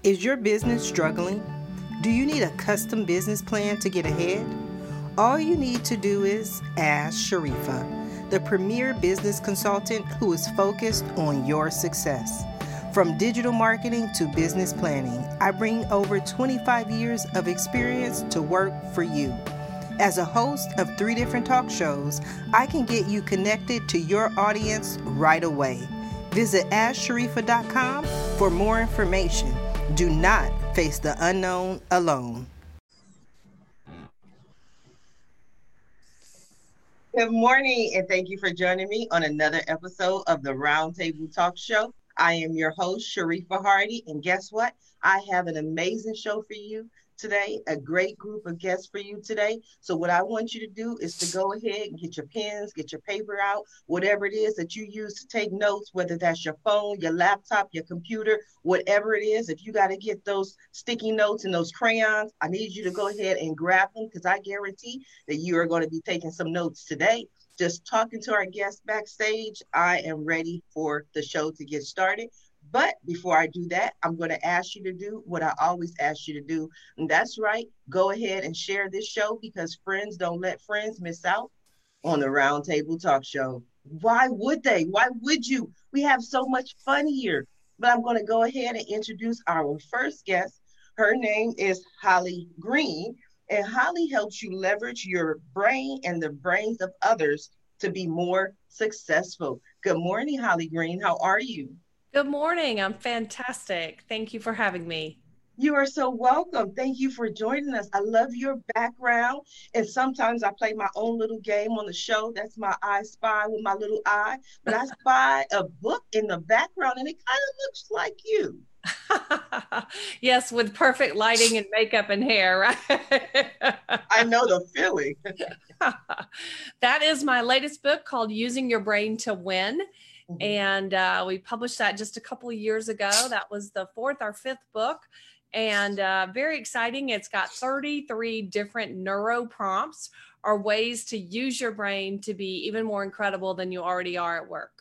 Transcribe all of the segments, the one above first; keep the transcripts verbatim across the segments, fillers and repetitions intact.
Is your business struggling? Do you need a custom business plan to get ahead? All you need to do is ask Sharifa, the premier business consultant who is focused on your success. From digital marketing to business planning, I bring over twenty-five years of experience to work for you. As a host of three different talk shows, I can get you connected to your audience right away. Visit ask sharifa dot com for more information. Do not face the unknown alone. Good morning, and thank you for joining me on another episode of the Roundtable Talk Show. I am your host, Sharifa Hardy, and guess what? I have an amazing show for you today, a great group of guests for you today. So what I want you to do is to go ahead and get your pens, get your paper out, whatever it is that you use to take notes, whether that's your phone, your laptop, your computer, whatever it is. If you got to get those sticky notes and those crayons, I need you to go ahead and grab them, because I guarantee that you are going to be taking some notes today. Just talking to our guests backstage, I am ready for the show to get started. But before I do that, I'm going to ask you to do what I always ask you to do. And that's right. Go ahead and share this show, because friends don't let friends miss out on the Roundtable Talk Show. Why would they? Why would you? We have so much fun here. But I'm going to go ahead and introduce our first guest. Her name is Holly Green. And Holly helps you leverage your brain and the brains of others to be more successful. Good morning, Holly Green. How are you? Good morning. I'm fantastic. Thank you for having me. You are so welcome. Thank you for joining us. I love your background. And sometimes I play my own little game on the show. That's my I Spy with my little eye. But I spy a book in the background, and it kind of looks like you. Yes, with perfect lighting and makeup and hair, right? I know the feeling. That is my latest book called Using Your Brain to Win. Mm-hmm. And uh, we published that just a couple of years ago. That was the fourth or fifth book. And uh, very exciting. It's got thirty-three different neuro prompts, or ways to use your brain to be even more incredible than you already are at work.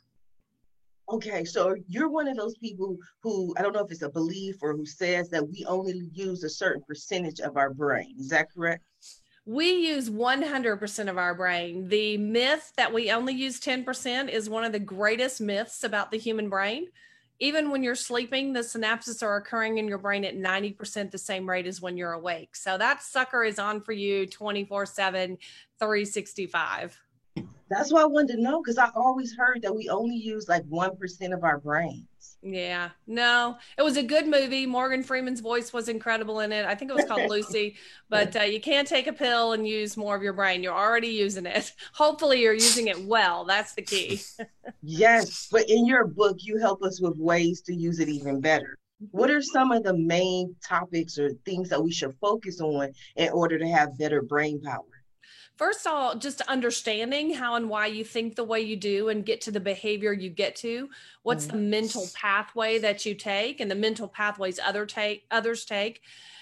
Okay, so you're one of those people who, I don't know if it's a belief or who says that we only use a certain percentage of our brain. Is that correct? We use one hundred percent of our brain. The myth that we only use ten percent is one of the greatest myths about the human brain. Even when you're sleeping, the synapses are occurring in your brain at ninety percent the same rate as when you're awake. So that sucker is on for you twenty-four seven, three sixty-five. That's why I wanted to know, because I always heard that we only use like one percent of our brains. Yeah, no, it was a good movie. Morgan Freeman's voice was incredible in it. I think it was called Lucy, but uh, you can't take a pill and use more of your brain. You're already using it. Hopefully you're using it well. That's the key. Yes, but in your book, you help us with ways to use it even better. What are some of the main topics or things that we should focus on in order to have better brain power? First of all, just understanding how and why you think the way you do and get to the behavior you get to. What's mm-hmm. the mental pathway that you take and the mental pathways other take, others take.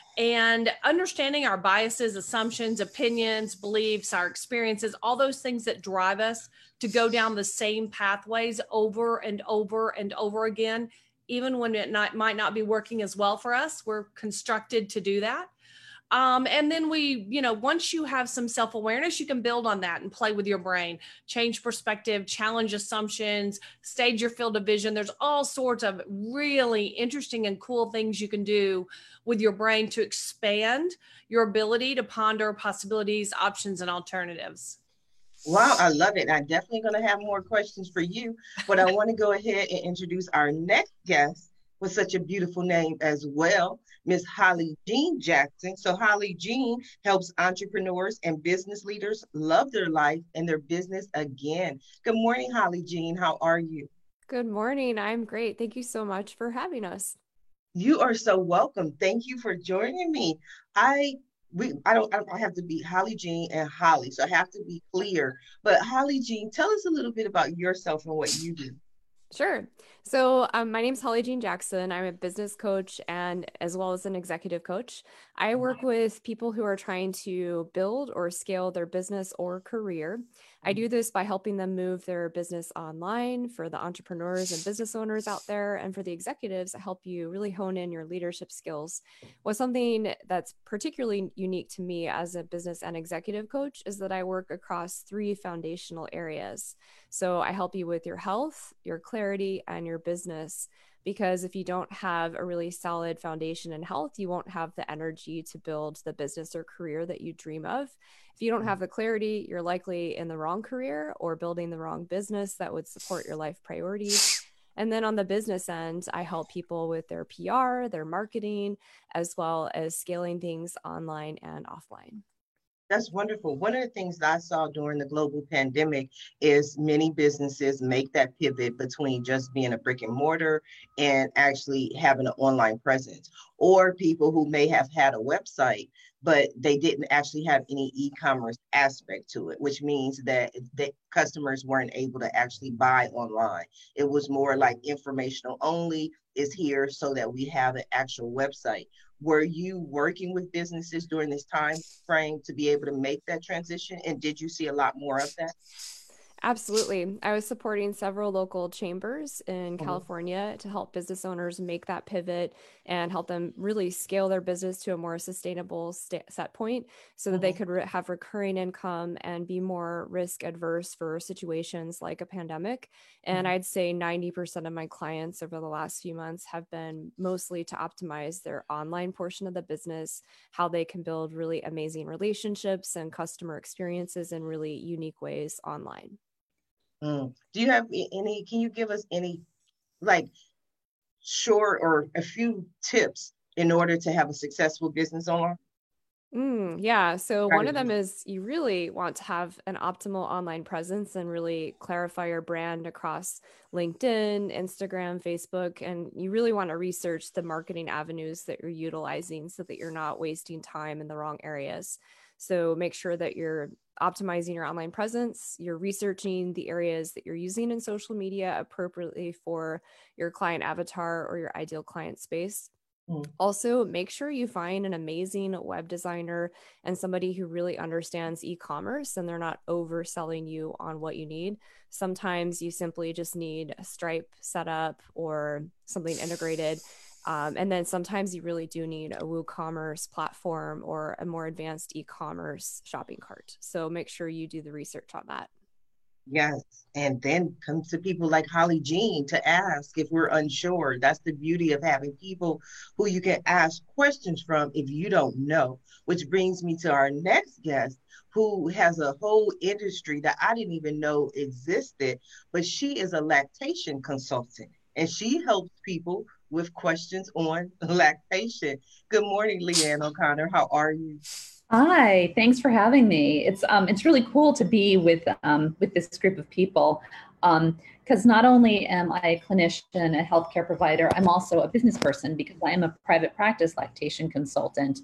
And understanding our biases, assumptions, opinions, beliefs, our experiences, all those things that drive us to go down the same pathways over and over and over again, even when it not, might not be working as well for us. We're constructed to do that. Um, and then we, you know, once you have some self-awareness, you can build on that and play with your brain, change perspective, challenge assumptions, stage your field of vision. There's all sorts of really interesting and cool things you can do with your brain to expand your ability to ponder possibilities, options, and alternatives. Wow, I love it. I'm definitely going to have more questions for you, but I want to go ahead and introduce our next guest with such a beautiful name as well, Miss Holly Jean Jackson. So Holly Jean helps entrepreneurs and business leaders love their life and their business again. Good morning, Holly Jean. How are you? Good morning. I'm great. Thank you so much for having us. You are so welcome. Thank you for joining me. I we I don't I have to be Holly Jean and Holly, so I have to be clear. But Holly Jean, tell us a little bit about yourself and what you do. Sure. So, um, my name's Holly Jean Jackson. I'm a business coach and as well as an executive coach. I work with people who are trying to build or scale their business or career. I do this by helping them move their business online for the entrepreneurs and business owners out there. And for the executives, I help you really hone in your leadership skills. Well, something that's particularly unique to me as a business and executive coach is that I work across three foundational areas. So I help you with your health, your clarity, and your business. Because if you don't have a really solid foundation in health, you won't have the energy to build the business or career that you dream of. If you don't have the clarity, you're likely in the wrong career or building the wrong business that would support your life priorities. And then on the business end, I help people with their P R, their marketing, as well as scaling things online and offline. That's wonderful. One of the things that I saw during the global pandemic is many businesses make that pivot between just being a brick and mortar and actually having an online presence, or people who may have had a website, but they didn't actually have any e-commerce aspect to it, which means that the customers weren't able to actually buy online. It was more like informational only, is here so that we have an actual website. Were you working with businesses during this time frame to be able to make that transition? And did you see a lot more of that? Absolutely. I was supporting several local chambers in Mhm. California to help business owners make that pivot and help them really scale their business to a more sustainable sta- set point so that they Mhm. could re- have recurring income and be more risk adverse for situations like a pandemic. And Mhm. I'd say ninety percent of my clients over the last few months have been mostly to optimize their online portion of the business, how they can build really amazing relationships and customer experiences in really unique ways online. Mm. Do you have a- any, can you give us any like short or a few tips in order to have a successful business online? Mm, yeah. So one of them Strategies. is you really want to have an optimal online presence and really clarify your brand across LinkedIn, Instagram, Facebook, and you really want to research the marketing avenues that you're utilizing so that you're not wasting time in the wrong areas. So make sure that you're optimizing your online presence, you're researching the areas that you're using in social media appropriately for your client avatar or your ideal client space. Mm. Also, make sure you find an amazing web designer and somebody who really understands e-commerce and they're not overselling you on what you need. Sometimes you simply just need a Stripe setup or something integrated. Um, and then sometimes you really do need a WooCommerce platform or a more advanced e-commerce shopping cart. So make sure you do the research on that. Yes. And then come to people like Holly Jean to ask if we're unsure. That's the beauty of having people who you can ask questions from if you don't know, which brings me to our next guest who has a whole industry that I didn't even know existed, but she is a lactation consultant and she helps people with questions on lactation. Good morning, Leanne O'Connor. How are you? Hi, thanks for having me. It's um, it's really cool to be with um, with this group of people, because um, not only am I a clinician, a healthcare provider, I'm also a business person because I am a private practice lactation consultant,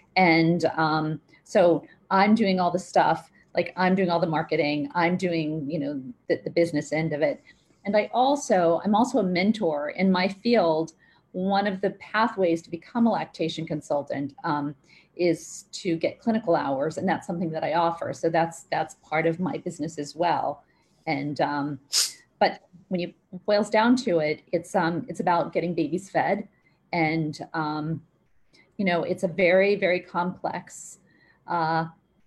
and um, so I'm doing all the stuff. Like I'm doing all the marketing. I'm doing you know the, the business end of it, and I also I'm also a mentor in my field. One of the pathways to become a lactation consultant Um, is to get clinical hours, and that's something that I offer. So that's that's part of my business as well. And um, but when you it boils down to it, it's um it's about getting babies fed, and um, you know it's a very very complex uh,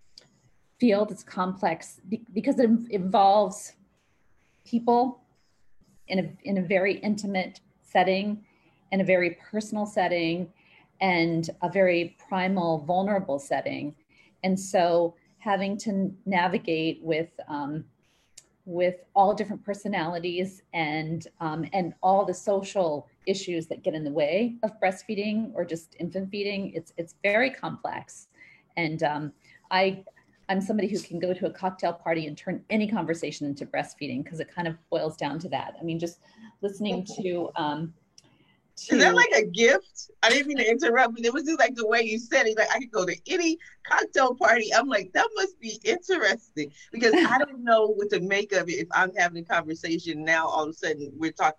field. It's complex be- because it involves people in a in a very intimate setting, in a very personal setting, and a very primal, vulnerable setting. And so having to navigate with um, with all different personalities and um, and all the social issues that get in the way of breastfeeding or just infant feeding, it's it's very complex. And um, I I'm somebody who can go to a cocktail party and turn any conversation into breastfeeding because it kind of boils down to that. I mean, just listening to um, Is that to like a gift? I didn't mean to interrupt, but it was just like the way you said it. Like I could go to any cocktail party. I'm like, that must be interesting because I don't know what to make of it. If I'm having a conversation now, all of a sudden we're talking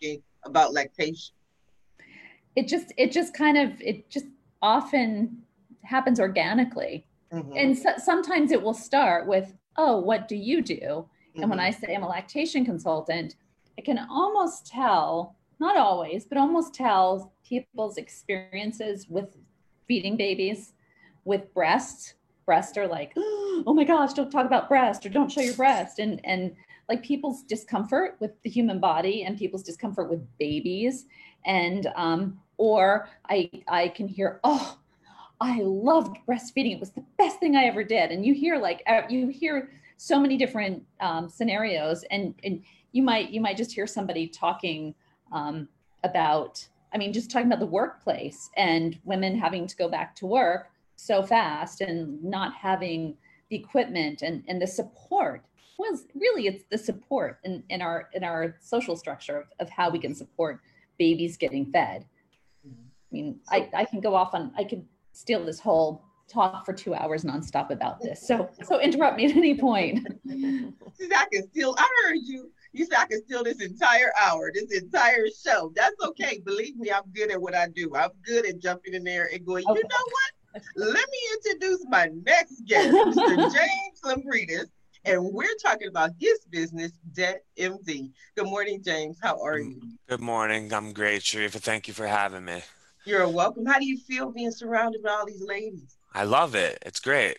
about lactation? It just, it just kind of, it just often happens organically. Mm-hmm. And so, sometimes it will start with, oh, what do you do? Mm-hmm. And when I say I'm a lactation consultant, I can almost tell, not always, but almost tell people's experiences with feeding babies, with breasts. Breasts are like, oh my gosh, don't talk about breast, or don't show your breast. And, and like people's discomfort with the human body and people's discomfort with babies. And, um, or I, I can hear, oh, I loved breastfeeding. It was the best thing I ever did. And you hear like, you hear so many different um, scenarios, and, and you might, you might just hear somebody talking um, about, I mean, just talking about the workplace and women having to go back to work so fast and not having the equipment and, and the support. Well, really, it's the support in, in our, in our social structure of, of how we can support babies getting fed. I mean, I, I can go off on, I could steal this whole talk for two hours nonstop about this. So, so interrupt me at any point. See, I can steal, I heard you, you said I can steal this entire hour, this entire show. That's okay. Believe me, I'm good at what I do. I'm good at jumping in there and going, okay. You know what? Let me introduce my next guest, Mister James Lambridis. And we're talking about his business, Debt M D. Good morning, James. How are you? Good morning. I'm great, Sharifa. Thank you for having me. You're welcome. How do you feel being surrounded by all these ladies? I love it. It's great.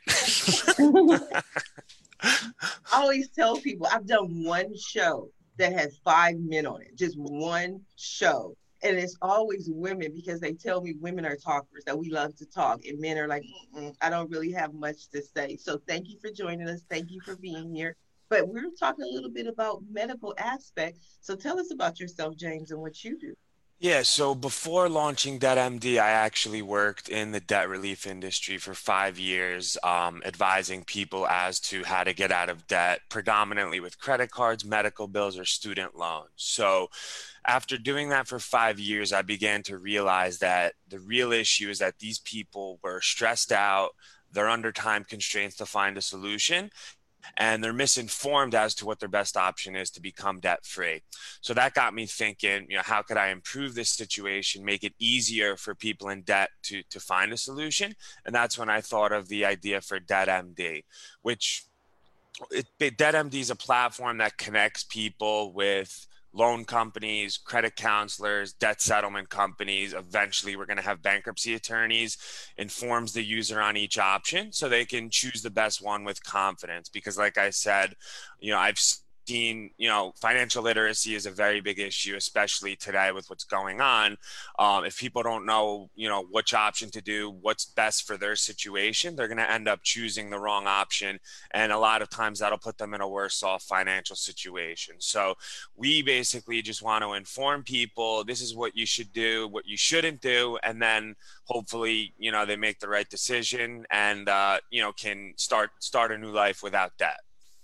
I always tell people I've done one show that has five men on it, just one show. And it's always women, because they tell me women are talkers, that we love to talk. And men are like, I don't really have much to say. So thank you for joining us. Thank you for being here. But we're talking a little bit about medical aspects. So tell us about yourself, James, and what you do. Yeah, so before launching Debt M D, I actually worked in the debt relief industry for five years, um, advising people as to how to get out of debt, predominantly with credit cards, medical bills, or student loans. So after doing that for five years, I began to realize that the real issue is that these people were stressed out, they're under time constraints to find a solution, and they're misinformed as to what their best option is to become debt-free. So that got me thinking, you know, how could I improve this situation, make it easier for people in debt to, to find a solution? And that's when I thought of the idea for Debt M D, which it, Debt M D is a platform that connects people with loan companies, credit counselors, debt settlement companies. Eventually, we're going to have bankruptcy attorneys. Informs the user on each option so they can choose the best one with confidence. Because like I said, you know, I've seen, you know, financial literacy is a very big issue, especially today with what's going on. Um, if people don't know, you know, which option to do, what's best for their situation, they're going to end up choosing the wrong option. And a lot of times that'll put them in a worse off financial situation. So we basically just want to inform people, this is what you should do, what you shouldn't do. And then hopefully, you know, they make the right decision and, uh, you know, can start, start a new life without debt.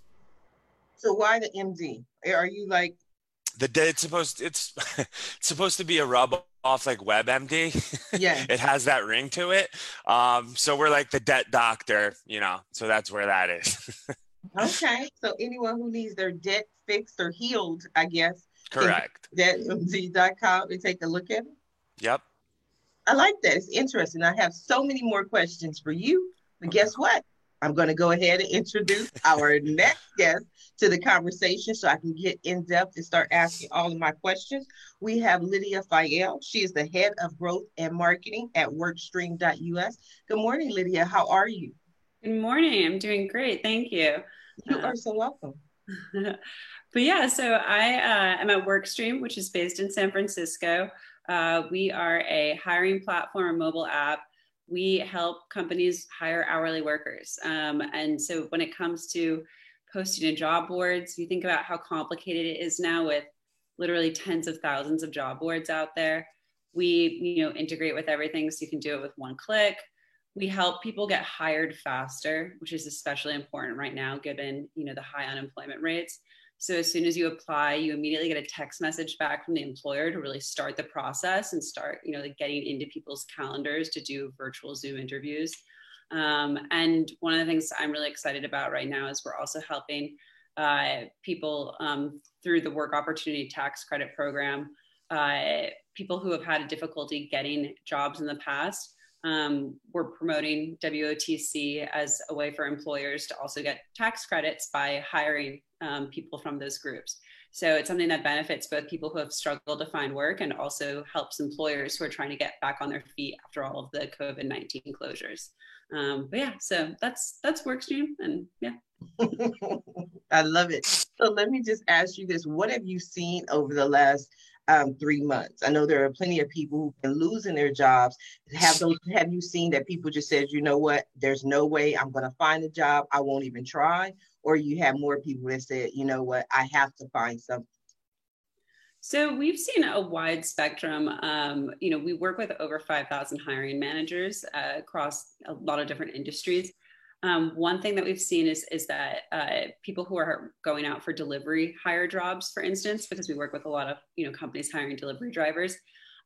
So why the M D? Are you like the it's supposed it's it's supposed to be a rub off like WebMD? Yeah, it has that ring to it. Um, so we're like the debt doctor, you know. So that's where that is. Okay, so anyone who needs their debt fixed or healed, I guess. Correct. debt M D dot com and take a look at it. Yep. I like that. It's interesting. I have so many more questions for you, but guess what? I'm going to go ahead and introduce our next guest to the conversation so I can get in depth and start asking all of my questions. We have Lydia Fayel. She is the head of growth and marketing at workstream dot U S. Good morning, Lydia. How are you? Good morning. I'm doing great. Thank you. You uh, are so welcome. But yeah, so I uh, am at Workstream, which is based in San Francisco. Uh, we are a hiring platform, a mobile app. We help companies hire hourly workers. Um, and so when it comes to posting in job boards, you think about how complicated it is now with literally tens of thousands of job boards out there. We, you know, integrate with everything so you can do it with one click. We help people get hired faster, which is especially important right now, given, you know, the high unemployment rates. So as soon as you apply, you immediately get a text message back from the employer to really start the process and start, you know, like getting into people's calendars to do virtual Zoom interviews. Um, and one of the things I'm really excited about right now is we're also helping uh, people um, through the Work Opportunity Tax Credit Program uh, people who have had a difficulty getting jobs in the past, um, we're promoting W O T C as a way for employers to also get tax credits by hiring um, people from those groups. So it's something that benefits both people who have struggled to find work and also helps employers who are trying to get back on their feet after all of the COVID nineteen closures. Um, but yeah, so that's that's WorkStream, and yeah. I love it. So let me just ask you this: what have you seen over the last um, three months? I know there are plenty of people who've been losing their jobs. Have those? Have you seen that people just said, you know what? There's no way I'm going to find a job. I won't even try. Or you have more people that said, you know what? I have to find something. So we've seen a wide spectrum. Um, you know, we work with over five thousand hiring managers uh, across a lot of different industries. Um, one thing that we've seen is, is that uh, people who are going out for delivery hire jobs, for instance, because we work with a lot of, you know, companies hiring delivery drivers,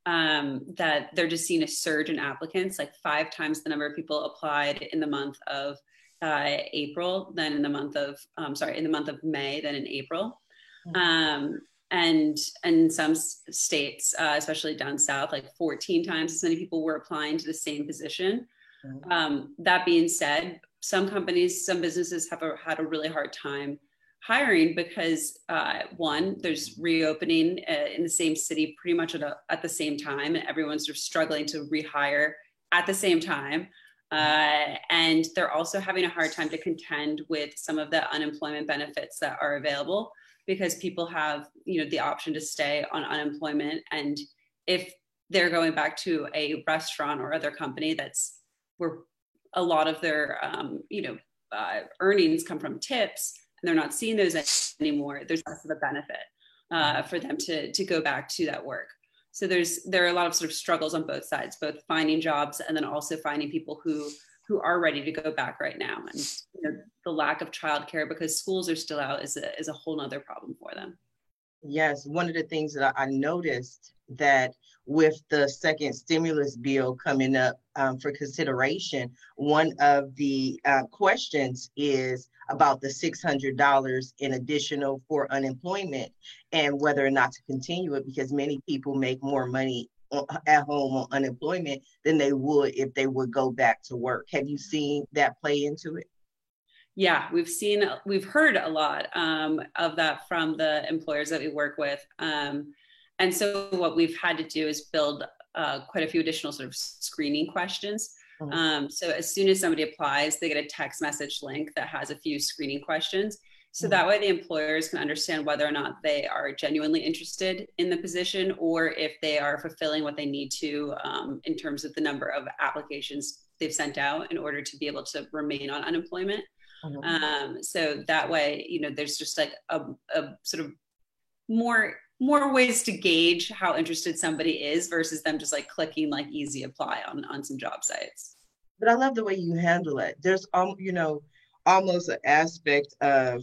um, that they're just seeing a surge in applicants, like five times the number of people applied in the month of uh, April than in the month of, um, sorry, in the month of May than in April. Mm-hmm. Um, and, and in some states, uh, especially down south, like fourteen times as many people were applying to the same position. Mm-hmm. Um, that being said, some companies, some businesses have a, had a really hard time hiring because uh, one, there's reopening uh, in the same city pretty much at, a, at the same time, and everyone's sort of struggling to rehire at the same time. Uh, and they're also having a hard time to contend with some of the unemployment benefits that are available because people have, you know, the option to stay on unemployment. And if they're going back to a restaurant or other company that's where a lot of their, um, you know, uh, earnings come from tips, and they're not seeing those anymore, there's less of a benefit uh, for them to, to go back to that work. So there's, there are a lot of sort of struggles on both sides, both finding jobs and then also finding people who, who are ready to go back right now. And you know, the lack of childcare because schools are still out is a, is a whole nother problem for them. Yes, one of the things that I noticed that with the second stimulus bill coming up um, for consideration, one of the uh, questions is about the six hundred dollars in additional for unemployment and whether or not to continue it, because many people make more money at home on unemployment than they would if they would go back to work. Have you seen that play into it? Yeah, we've seen, we've heard a lot um, of that from the employers that we work with. Um, and so what we've had to do is build uh, quite a few additional sort of screening questions. Mm-hmm. Um, so as soon as somebody applies, they get a text message link that has a few screening questions. So mm-hmm. that way the employers can understand whether or not they are genuinely interested in the position or if they are fulfilling what they need to um, in terms of the number of applications they've sent out in order to be able to remain on unemployment. Mm-hmm. Um, so that way, you know, there's just like a, a sort of more, more ways to gauge how interested somebody is versus them just like clicking like easy apply on, on some job sites. But I love the way you handle it. There's, um, you know, almost an aspect of,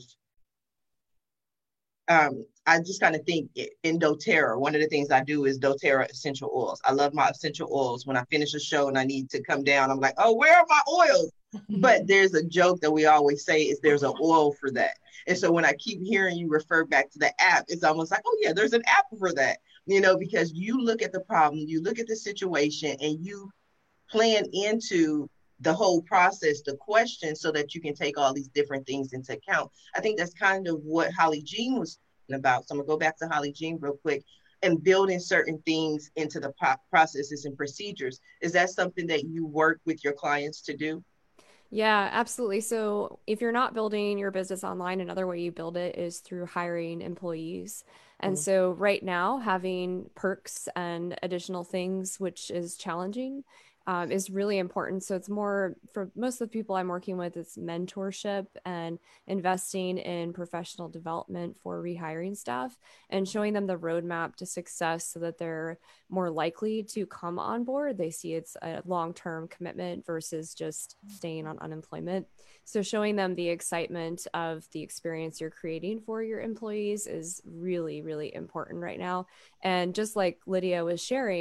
um, I just kind of think in doTERRA, one of the things I do is doTERRA essential oils. I love my essential oils. When I finish a show and I need to come down, I'm like, oh, where are my oils? But there's a joke that we always say is there's an oil for that. And so when I keep hearing you refer back to the app, it's almost like, oh yeah, there's an app for that, you know, because you look at the problem, you look at the situation and you plan into the whole process, the question, so that you can take all these different things into account. I think that's kind of what Holly Jean was talking about. So I'm gonna go back to Holly Jean real quick, and building certain things into the processes and procedures. Is that something that you work with your clients to do? Yeah, absolutely. So if you're not building your business online, another way you build it is through hiring employees. And mm-hmm. so right now, having perks and additional things, which is challenging, um, is really important. So it's more for most of the people I'm working with, it's mentorship and investing in professional development for rehiring staff and showing them the roadmap to success so that they're more likely to come on board. They see it's a long-term commitment versus just staying on unemployment. So showing them the excitement of the experience you're creating for your employees is really, really important right now. And just like Lydia was sharing,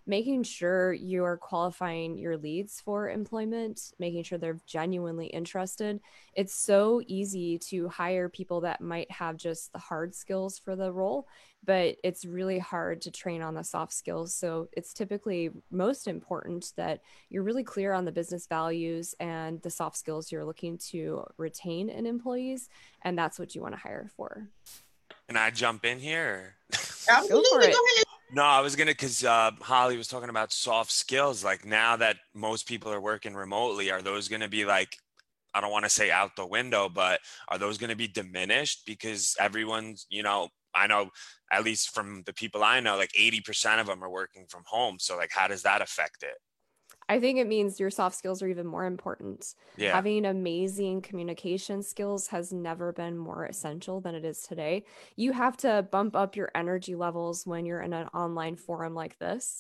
making sure you're qualifying your leads for employment, making sure they're genuinely interested. It's so easy to hire people that might have just the hard skills for the role, but it's really hard to train on the soft skills. So it's typically most important that you're really clear on the business values and the soft skills you're looking to retain in employees. And that's what you want to hire for. Can I jump in here? Absolutely. Go for it. Go ahead. No, I was gonna, cause uh, Holly was talking about soft skills. Like now that most people are working remotely, are those gonna be like, I don't want to say out the window, but are those gonna be diminished because everyone's, you know, I know at least from the people I know, like eighty percent of them are working from home. So like, how does that affect it? I think it means your soft skills are even more important. Yeah. Having amazing communication skills has never been more essential than it is today. You have to bump up your energy levels when you're in an online forum like this.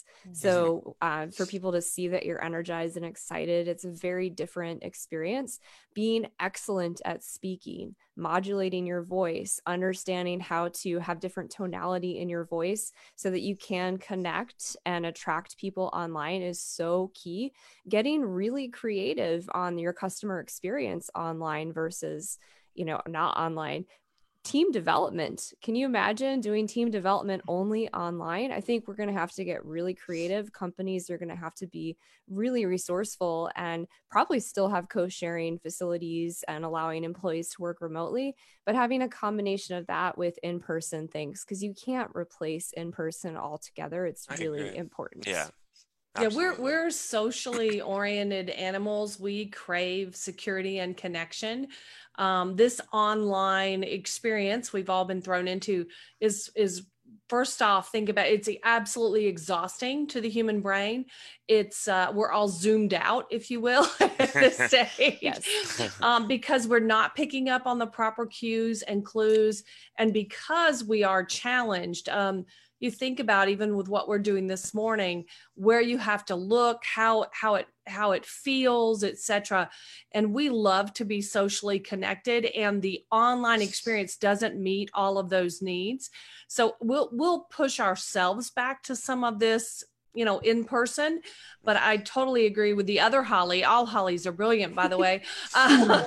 So uh, for people to see that you're energized and excited, it's a very different experience. Being excellent at speaking, modulating your voice, understanding how to have different tonality in your voice so that you can connect and attract people online is so key. Getting really creative on your customer experience online versus, you know, not online. Team development. Can you imagine doing team development only online? I think we're going to have to get really creative. Companies are going to have to be really resourceful and probably still have co-sharing facilities and allowing employees to work remotely, but having a combination of that with in-person things, because you can't replace in-person altogether. It's I really agree. important. Yeah. Yeah, Absolutely. we're we're socially oriented animals. We crave security and connection. Um, this online experience we've all been thrown into is is first off, think about it, it's absolutely exhausting to the human brain. It's uh, we're all zoomed out, if you will, at this stage, Yes. um, because we're not picking up on the proper cues and clues, and because we are challenged. Um, you think about even with what we're doing this morning, where you have to look, how how it how it feels, et cetera. And we love to be socially connected, and the online experience doesn't meet all of those needs. So we'll we'll push ourselves back to some of this, you know, in person. But I totally agree with the other Holly. All Hollies are brilliant, by the way. Uh,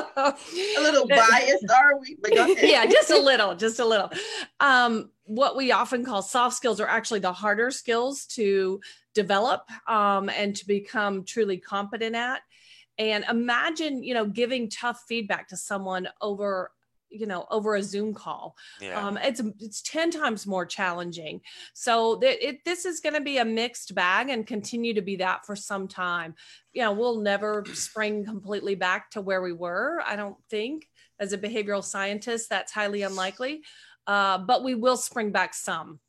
A little biased, are we? But go ahead. yeah, just a little, just a little. Um, what we often call soft skills are actually the harder skills to develop um, and to become truly competent at. And imagine, you know, giving tough feedback to someone over, you know, over a Zoom call. Yeah. Um, it's it's ten times more challenging. So that it this is going to be a mixed bag and continue to be that for some time. You know, we'll never spring completely back to where we were. I don't think, as a behavioral scientist, that's highly unlikely. Uh, but we will spring back some.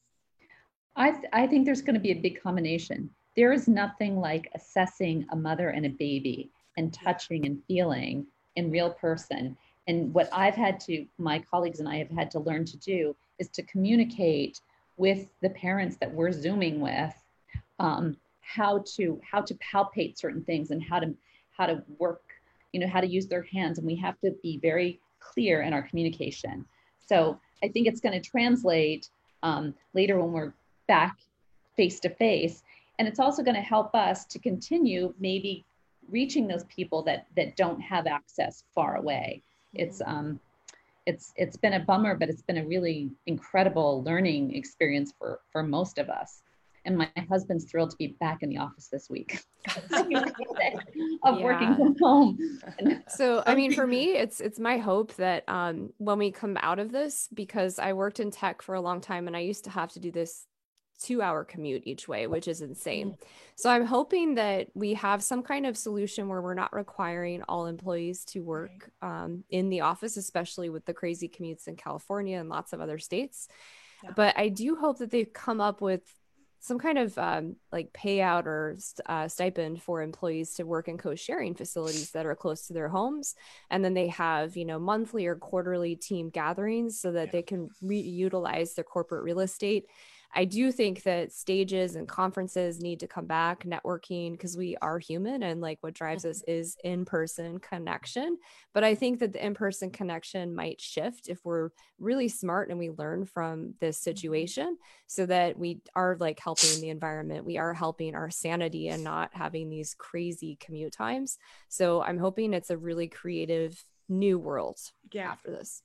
I, th- I think there's going to be a big combination. There is nothing like assessing a mother and a baby and touching and feeling in real person. And what I've had to, my colleagues and I have had to learn to do is to communicate with the parents that we're Zooming with, um, how to how to palpate certain things and how to how to work, you know, how to use their hands. And we have to be very clear in our communication. So I think it's going to translate um, later when we're back face to face. And it's also going to help us to continue maybe reaching those people that that don't have access far away. It's um, it's it's been a bummer, but it's been a really incredible learning experience for for most of us. And my husband's thrilled to be back in the office this week of Yeah. working from home. So, I mean, for me, it's it's my hope that um, when we come out of this, because I worked in tech for a long time and I used to have to do this two hour commute each way, which is insane. So I'm hoping that we have some kind of solution where we're not requiring all employees to work um, in the office, especially with the crazy commutes in California and lots of other states. Yeah. But I do hope that they come up with some kind of um, like payout or uh, stipend for employees to work in co-sharing facilities that are close to their homes. And then they have, you know, monthly or quarterly team gatherings so that they can reutilize their corporate real estate. I do think that stages and conferences need to come back, networking, because we are human and like what drives us is in-person connection. But I think that the in-person connection might shift if we're really smart and we learn from this situation, so that we are like helping the environment. We are helping our sanity and not having these crazy commute times. So I'm hoping it's a really creative new world yeah. after this.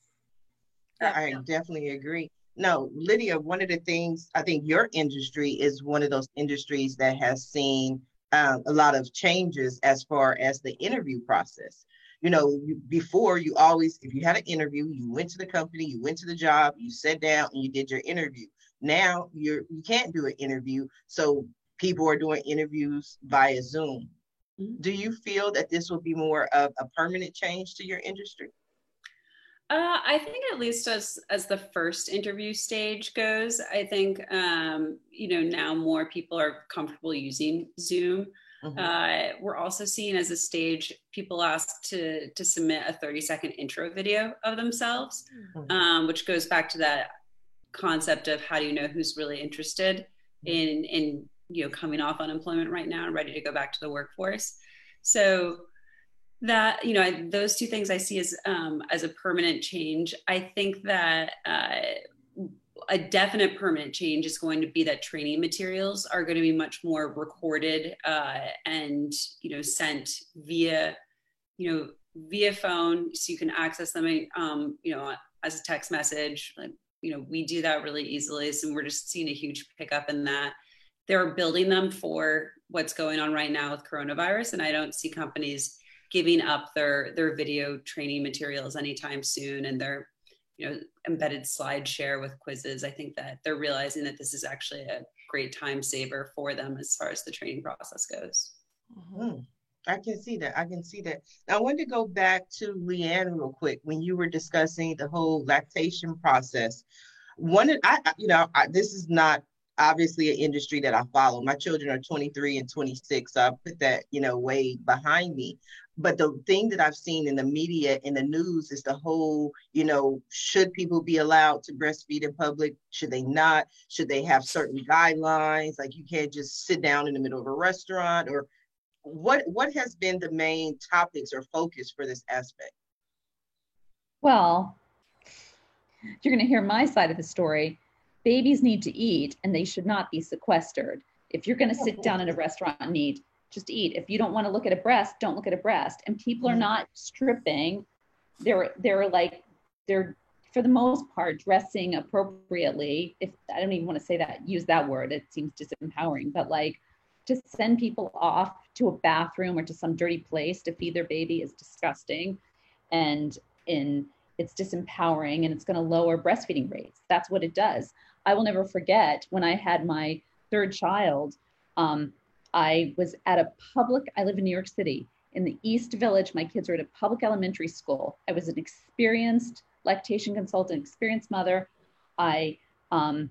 I definitely agree. No, Lydia, one of the things, I think your industry is one of those industries that has seen um, a lot of changes as far as the interview process. You know, you, before you always, if you had an interview, you went to the company, you went to the job, you sat down and you did your interview. Now you're, you can't do an interview. So people are doing interviews via Zoom. Mm-hmm. Do you feel that this will be more of a permanent change to your industry? Uh, I think at least as as the first interview stage goes, I think, um, you know, now more people are comfortable using Zoom. Mm-hmm. Uh, we're also seeing as a stage, people ask to, to submit a thirty second intro video of themselves, mm-hmm. um, which goes back to that concept of how do you know who's really interested mm-hmm. in, in, you know, coming off unemployment right now and ready to go back to the workforce. So that, you know, those two things I see as um, as a permanent change. I think that uh, a definite permanent change is going to be that training materials are going to be much more recorded uh, and, you know, sent via, you know, via phone, so you can access them, um, you know, as a text message. Like, you know, we do that really easily, so we're just seeing a huge pickup in that. They're building them for what's going on right now with coronavirus, and I don't see companies giving up their their video training materials anytime soon, and their, you know, embedded slide share with quizzes. I think that they're realizing that this is actually a great time saver for them as far as the training process goes. Mm-hmm. I can see that. I can see that. Now, I wanted to go back to Leanne real quick when you were discussing the whole lactation process. One, I, you know, I, this is not obviously an industry that I follow. My children are twenty-three and twenty-six, so I put that, you know, way behind me. But the thing that I've seen in the media, in the news, is the whole, you know, should people be allowed to breastfeed in public? Should they not? Should they have certain guidelines? Like you can't just sit down in the middle of a restaurant? Or what, what has been the main topics or focus for this aspect? Well, you're going to hear my side of the story. Babies need to eat and they should not be sequestered. If you're going to sit down in a restaurant and eat, just eat. If you don't want to look at a breast, don't look at a breast. And people are not stripping. They're they're like they're for the most part dressing appropriately. If I don't even want to say that, use that word, it seems disempowering. But like to send people off to a bathroom or to some dirty place to feed their baby is disgusting, and in it's disempowering, and it's going to lower breastfeeding rates. That's what it does. I will never forget when I had my third child. Um, I was at a public, I live in New York City, in the East Village. My kids were at a public elementary school. I was an experienced lactation consultant, experienced mother. I, um,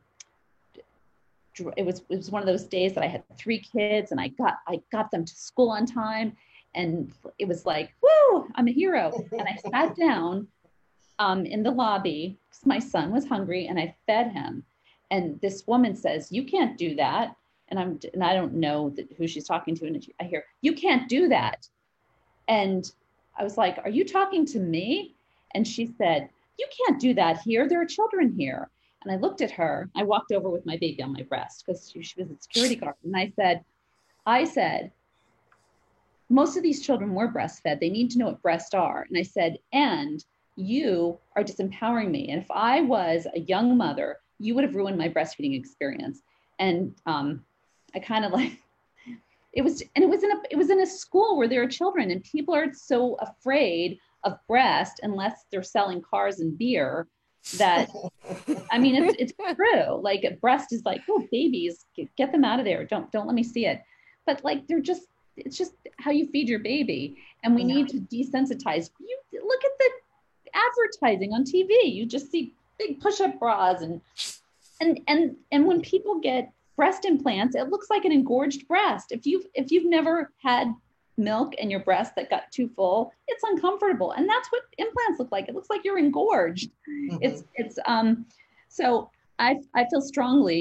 it was it was one of those days that I had three kids, and I got I got them to school on time, and it was like, woo, I'm a hero. And I sat down um, in the lobby because my son was hungry, and I fed him. And this woman says, "You can't do that." And I'm, and I don't know that, who she's talking to. And I hear, "You can't do that." And I was like, "Are you talking to me?" And she said, "You can't do that here. There are children here." And I looked at her. I walked over with my baby on my breast because she, she was a security guard. And I said, I said, most of these children were breastfed. They need to know what breasts are. And I said, and you are disempowering me. And if I was a young mother, you would have ruined my breastfeeding experience. And um, I kind of like, it was, and it was in a, it was in a school where there are children, and people are so afraid of breast unless they're selling cars and beer that, I mean, it's, it's true. Like a breast is like, oh, babies, get, get them out of there. Don't, don't let me see it. But like, they're just, it's just how you feed your baby. And we yeah. need to desensitize. You look at the advertising on T V, you just see big push-up bras and, and, and, and when people get breast implants, it looks like an engorged breast. If you've, if you've never had milk in your breast that got too full, it's uncomfortable. And that's what implants look like. It looks like you're engorged. Mm-hmm. It's, it's, um, so I, I feel strongly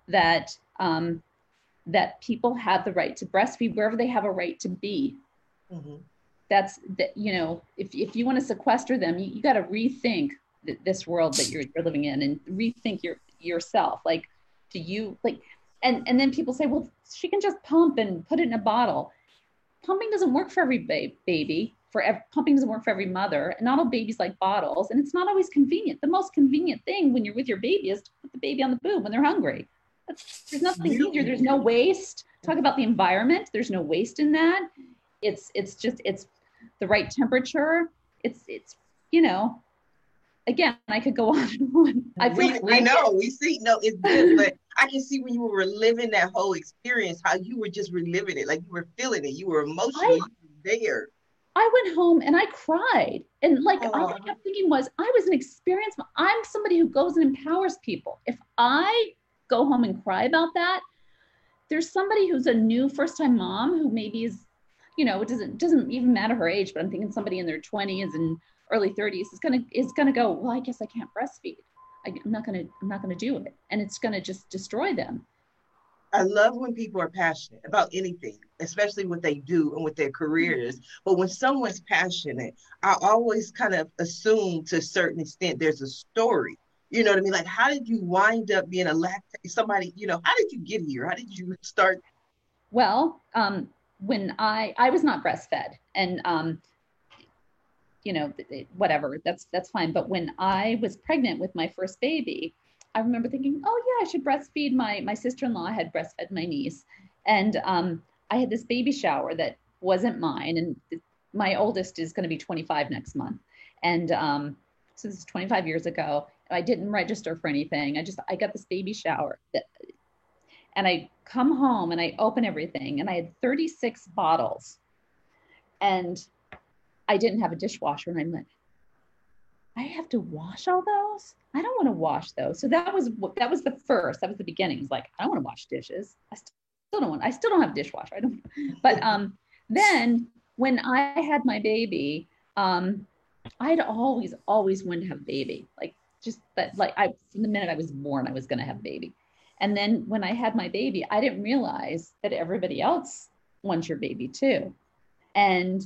that um, that people have the right to breastfeed wherever they have a right to be. Mm-hmm. That's that, you know, if, if you want to sequester them, you, you got to rethink th- this world that you're, you're living in, and rethink your yourself. Like, do you like, and, and then people say, well, she can just pump and put it in a bottle. Pumping doesn't work for every ba- baby. For every, pumping doesn't work for every mother, and not all babies like bottles, and it's not always convenient. The most convenient thing when you're with your baby is to put the baby on the boob when they're hungry. That's, there's nothing easier. There's no waste. Talk about the environment. There's no waste in that. It's it's just it's the right temperature. It's it's you know, again, I could go on and on. I feel, we we I know we see no, it's good, but I can see when you were reliving that whole experience, how you were just reliving it, like you were feeling it, you were emotionally there. I went home and I cried. And like, oh. all I kept thinking was, I was an experienced, I'm somebody who goes and empowers people. If I go home and cry about that, there's somebody who's a new first-time mom who maybe is, you know, it doesn't doesn't even matter her age, but I'm thinking somebody in their twenties and early thirties is gonna is gonna go, well, I guess I can't breastfeed. I, I'm not gonna I'm not gonna do it, and it's gonna just destroy them. I love when people are passionate about anything, especially what they do and what their career is. But when someone's passionate, I always kind of assume to a certain extent there's a story. You know what I mean? Like, how did you wind up being a lact somebody, you know, how did you get here? How did you start? Well, um, when I, I was not breastfed, and, um, you know, whatever, that's, that's fine. But when I was pregnant with my first baby, I remember thinking, oh yeah, I should breastfeed my, my sister-in-law had breastfed my niece. And um, I had this baby shower that wasn't mine. And my oldest is going to be twenty-five next month. And um, so this is twenty-five years ago. I didn't register for anything. I just, I got this baby shower that, and I come home and I open everything, and I had thirty-six bottles, and I didn't have a dishwasher. And I went, I have to wash all those? I don't want to wash those. So that was, that was the first, that was the beginning. It was like, I don't want to wash dishes. I still don't want, I still don't have a dishwasher. I don't, but um, then when I had my baby, um, I'd always, always wanted to have a baby. Like just that, like I, from the minute I was born, I was going to have a baby. And then when I had my baby, I didn't realize that everybody else wants your baby too. And,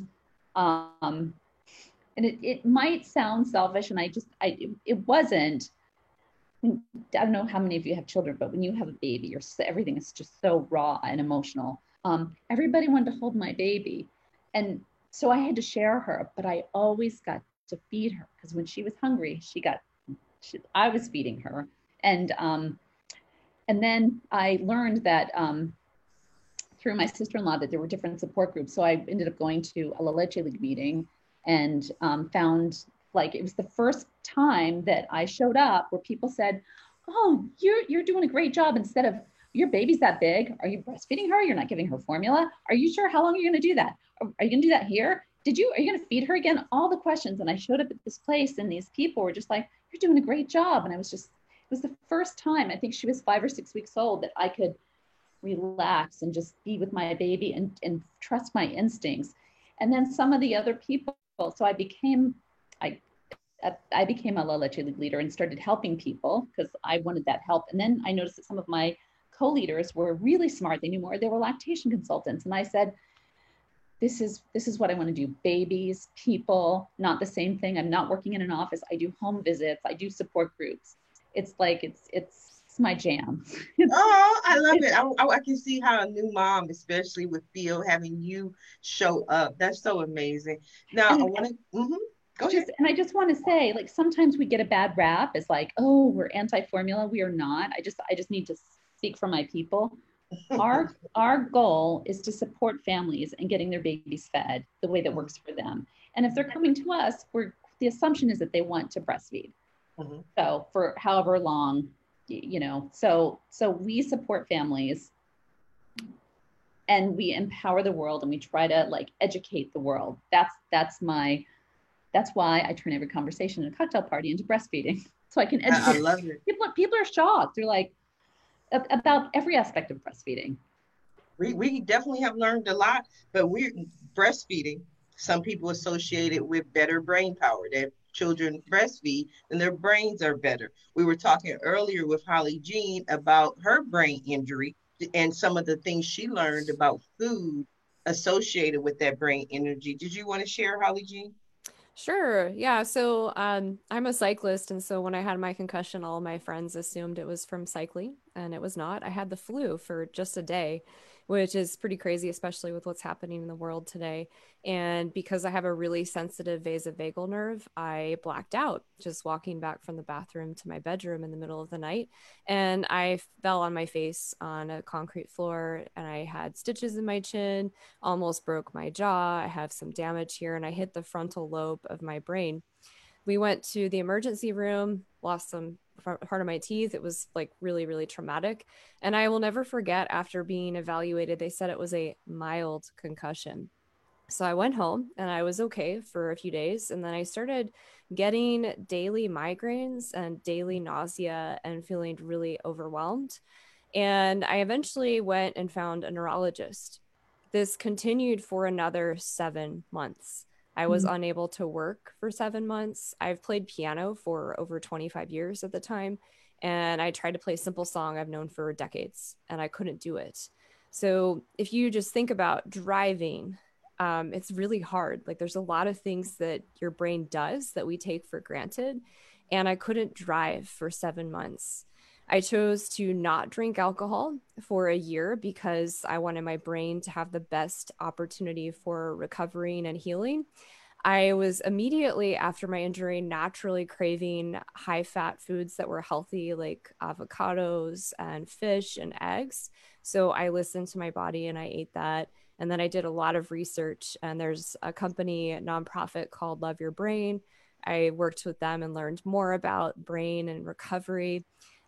um, and it, it might sound selfish, and I just, I, it, it wasn't. I don't know how many of you have children, but when you have a baby, you're, everything is just so raw and emotional. Um, everybody wanted to hold my baby. And so I had to share her, but I always got to feed her, because when she was hungry, she got, she, I was feeding her. And, um, and then I learned that um, through my sister-in-law that there were different support groups. So I ended up going to a La Leche League meeting, and um, found, like, it was the first time that I showed up where people said, oh, you're, you're doing a great job. Instead of, your baby's that big. Are you breastfeeding her? You're not giving her formula. Are you sure? How long are you going to do that? Are, are you going to do that here? Did you, are you going to feed her again? All the questions. And I showed up at this place, and these people were just like, you're doing a great job. And I was just, it was the first time, I think she was five or six weeks old, that I could relax and just be with my baby and, and trust my instincts. And then some of the other people, so I became, I, I became a La Leche League leader and started helping people because I wanted that help. And then I noticed that some of my co-leaders were really smart. They knew more. They were lactation consultants. And I said, this is, this is what I want to do. Babies, people, not the same thing. I'm not working in an office. I do home visits. I do support groups. It's like, it's, it's, it's my jam. Oh, I love it. I, I, I can see how a new mom, especially with Phil, having you show up. That's so amazing. Now, and I want to, mm-hmm. Go just, ahead. And I just want to say, like, sometimes we get a bad rap. It's like, oh, we're anti-formula. We are not. I just, I just need to speak for my people. Our, our goal is to support families and getting their babies fed the way that works for them. And if they're coming to us, we're, the assumption is that they want to breastfeed. Mm-hmm. So for however long, you know, so, so we support families, and we empower the world, and we try to, like, educate the world. That's, that's my, that's why I turn every conversation at a cocktail party into breastfeeding. So I can educate. I love it. People, people are shocked. They're like, about every aspect of breastfeeding. We, we definitely have learned a lot, but we're breastfeeding. Some people associate it with better brain power. That children breastfeed, then their brains are better. We were talking earlier with Holly Jean about her brain injury and some of the things she learned about food associated with that brain energy. Did you want to share, Holly Jean? Sure. Yeah. So um, I'm a cyclist. And so when I had my concussion, all my friends assumed it was from cycling, and it was not. I had the flu for just a day, which is pretty crazy, especially with what's happening in the world today. And because I have a really sensitive vasovagal nerve, I blacked out just walking back from the bathroom to my bedroom in the middle of the night. And I fell on my face on a concrete floor, and I had stitches in my chin, almost broke my jaw. I have some damage here, and I hit the frontal lobe of my brain. We went to the emergency room, lost some part of my teeth. It was like really, really traumatic. And I will never forget, after being evaluated, they said it was a mild concussion. So I went home and I was okay for a few days. And then I started getting daily migraines and daily nausea and feeling really overwhelmed. And I eventually went and found a neurologist. This continued for another seven months. I was mm-hmm. unable to work for seven months. I've played piano for over twenty-five years at the time. And I tried to play a simple song I've known for decades, and I couldn't do it. So if you just think about driving, um, it's really hard. Like, there's a lot of things that your brain does that we take for granted. And I couldn't drive for seven months. I chose to not drink alcohol for a year because I wanted my brain to have the best opportunity for recovering and healing. I was immediately after my injury naturally craving high fat foods that were healthy, like avocados and fish and eggs. So I listened to my body and I ate that. And then I did a lot of research, and there's a company, a nonprofit called Love Your Brain. I worked with them and learned more about brain and recovery.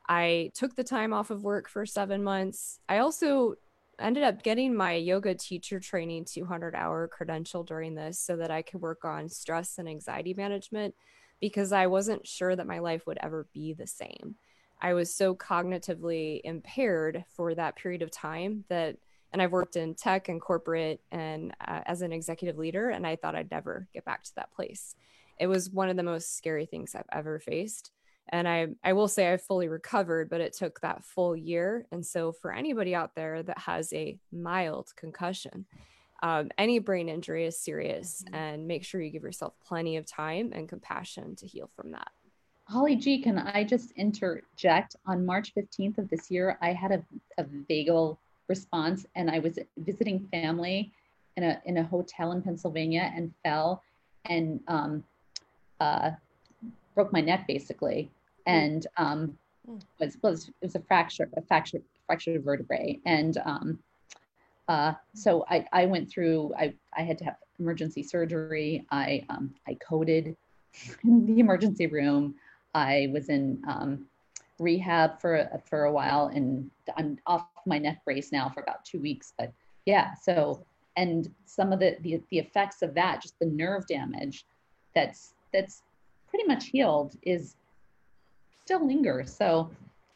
I took the time off of work for seven months. I also ended up getting my yoga teacher training two hundred hour credential during this so that I could work on stress and anxiety management, because I wasn't sure that my life would ever be the same. I was so cognitively impaired for that period of time that, and I've worked in tech and corporate and uh, as an executive leader, and I thought I'd never get back to that place. It was one of the most scary things I've ever faced. And I, I will say I fully recovered, but it took that full year. And so for anybody out there that has a mild concussion, um, any brain injury is serious, and make sure you give yourself plenty of time and compassion to heal from that. Holly G, can I just interject? On March fifteenth of this year, I had a, a vagal response, and I was visiting family in a in a hotel in Pennsylvania and fell and um, uh, broke my neck basically, and um, was was it was a fracture, a fracture, fractured vertebrae, and um, uh, so I I went through. I I had to have emergency surgery. I um, I coded in the emergency room. I was in um, rehab for for a while, and I'm off my neck brace now for about two weeks. But yeah, so and some of the the, the effects of that, just the nerve damage, that's that's pretty much healed, is still lingers. So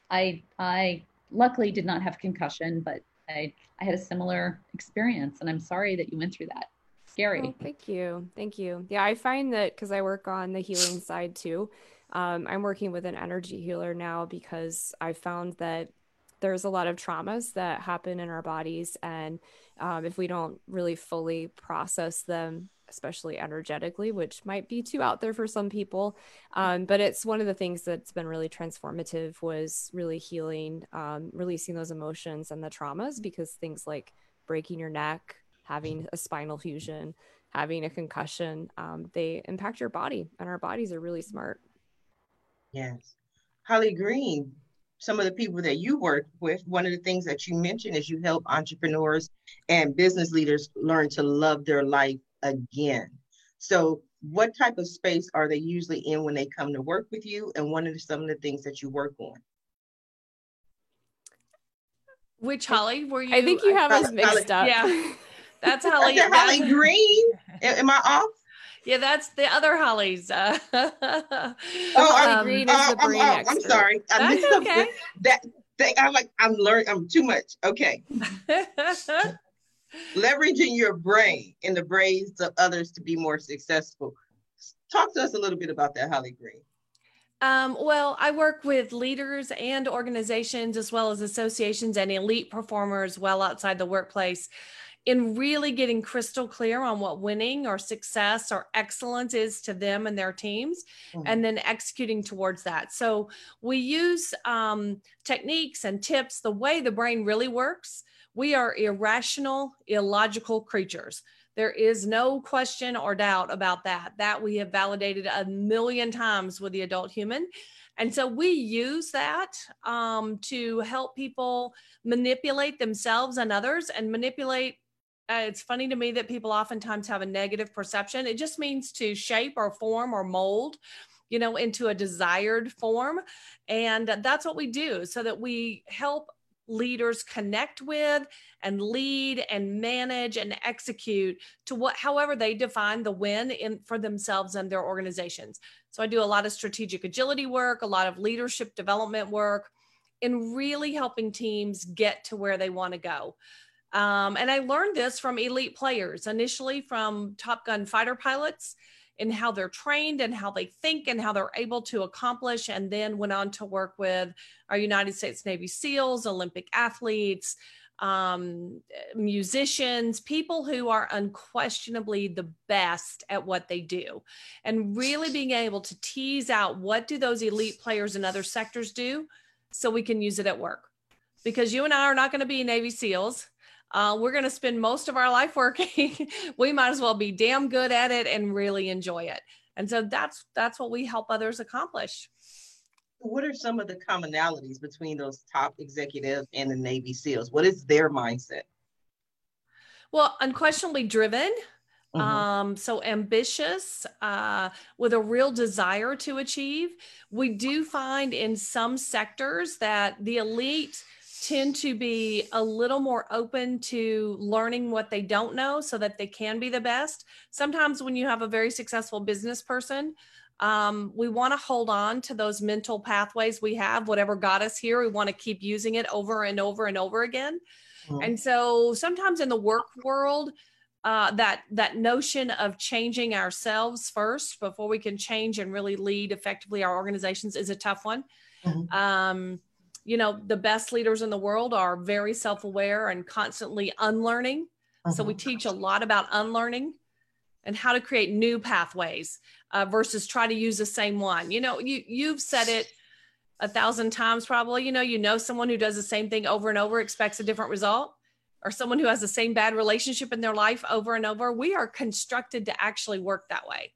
I I luckily did not have concussion, but I I had a similar experience, and I'm sorry that you went through that. Scary. Oh, thank you. Thank you. Yeah, I find that because I work on the healing side too. Um, I'm working with an energy healer now because I found that there's a lot of traumas that happen in our bodies. And um, if we don't really fully process them, especially energetically, which might be too out there for some people. Um, but it's one of the things that's been really transformative was really healing, um, releasing those emotions and the traumas, because things like breaking your neck, having a spinal fusion, having a concussion, um, they impact your body, and our bodies are really smart. Yes. Holly Green, some of the people that you work with, one of the things that you mentioned is you help entrepreneurs and business leaders learn to love their life again. So what type of space are they usually in when they come to work with you? And what are some of the things that you work on? Which Holly were you? I think you have us mixed up. Yeah. That's Holly. That's Holly Green. Am I off? Yeah, that's the other Hollies. Uh, oh, Holly um, Green is uh, the brain I'm, expert. I'm sorry. I That's okay. That thing. I'm like, I'm learning. I'm too much. Okay. Leveraging your brain and the brains of others to be more successful. Talk to us a little bit about that, Holly Green. Um, well, I work with leaders and organizations as well as associations and elite performers well outside the workplace in really getting crystal clear on what winning or success or excellence is to them and their teams, mm-hmm. and then executing towards that. So we use um, techniques and tips, the way the brain really works. We are irrational, illogical creatures. There is no question or doubt about that. That we have validated a million times with the adult human. And so we use that um, to help people manipulate themselves and others and manipulate. Uh, it's funny to me that people oftentimes have a negative perception. It just means to shape or form or mold, you know, into a desired form. And that's what we do so that we help leaders connect with and lead and manage and execute to what, however they define the win in for themselves and their organizations. So I do a lot of strategic agility work, a lot of leadership development work in really helping teams get to where they want to go. Um, and I learned this from elite players, initially from Top Gun fighter pilots, in how they're trained and how they think and how they're able to accomplish, and then went on to work with our United States Navy SEALs, Olympic athletes, um, musicians, people who are unquestionably the best at what they do, and really being able to tease out what do those elite players in other sectors do so we can use it at work. Because you and I are not going to be Navy SEALs. Uh, we're going to spend most of our life working. We might as well be damn good at it and really enjoy it. And so that's that's what we help others accomplish. What are some of the commonalities between those top executives and the Navy SEALs? What is their mindset? Well, unquestionably driven. Mm-hmm. Um, so ambitious, uh, with a real desire to achieve. We do find in some sectors that the elite tend to be a little more open to learning what they don't know so that they can be the best. Sometimes when you have a very successful business person, um, we want to hold on to those mental pathways we have, whatever got us here. We want to keep using it over and over and over again. Mm-hmm. And so sometimes in the work world, uh, that, that notion of changing ourselves first before we can change and really lead effectively our organizations is a tough one. Mm-hmm. Um, You know, the best leaders in the world are very self-aware and constantly unlearning. Uh-huh. So we teach a lot about unlearning and how to create new pathways uh, versus try to use the same one. You know, you, you've said it a thousand times probably. You know, you know someone who does the same thing over and over expects a different result, or someone who has the same bad relationship in their life over and over. We are constructed to actually work that way.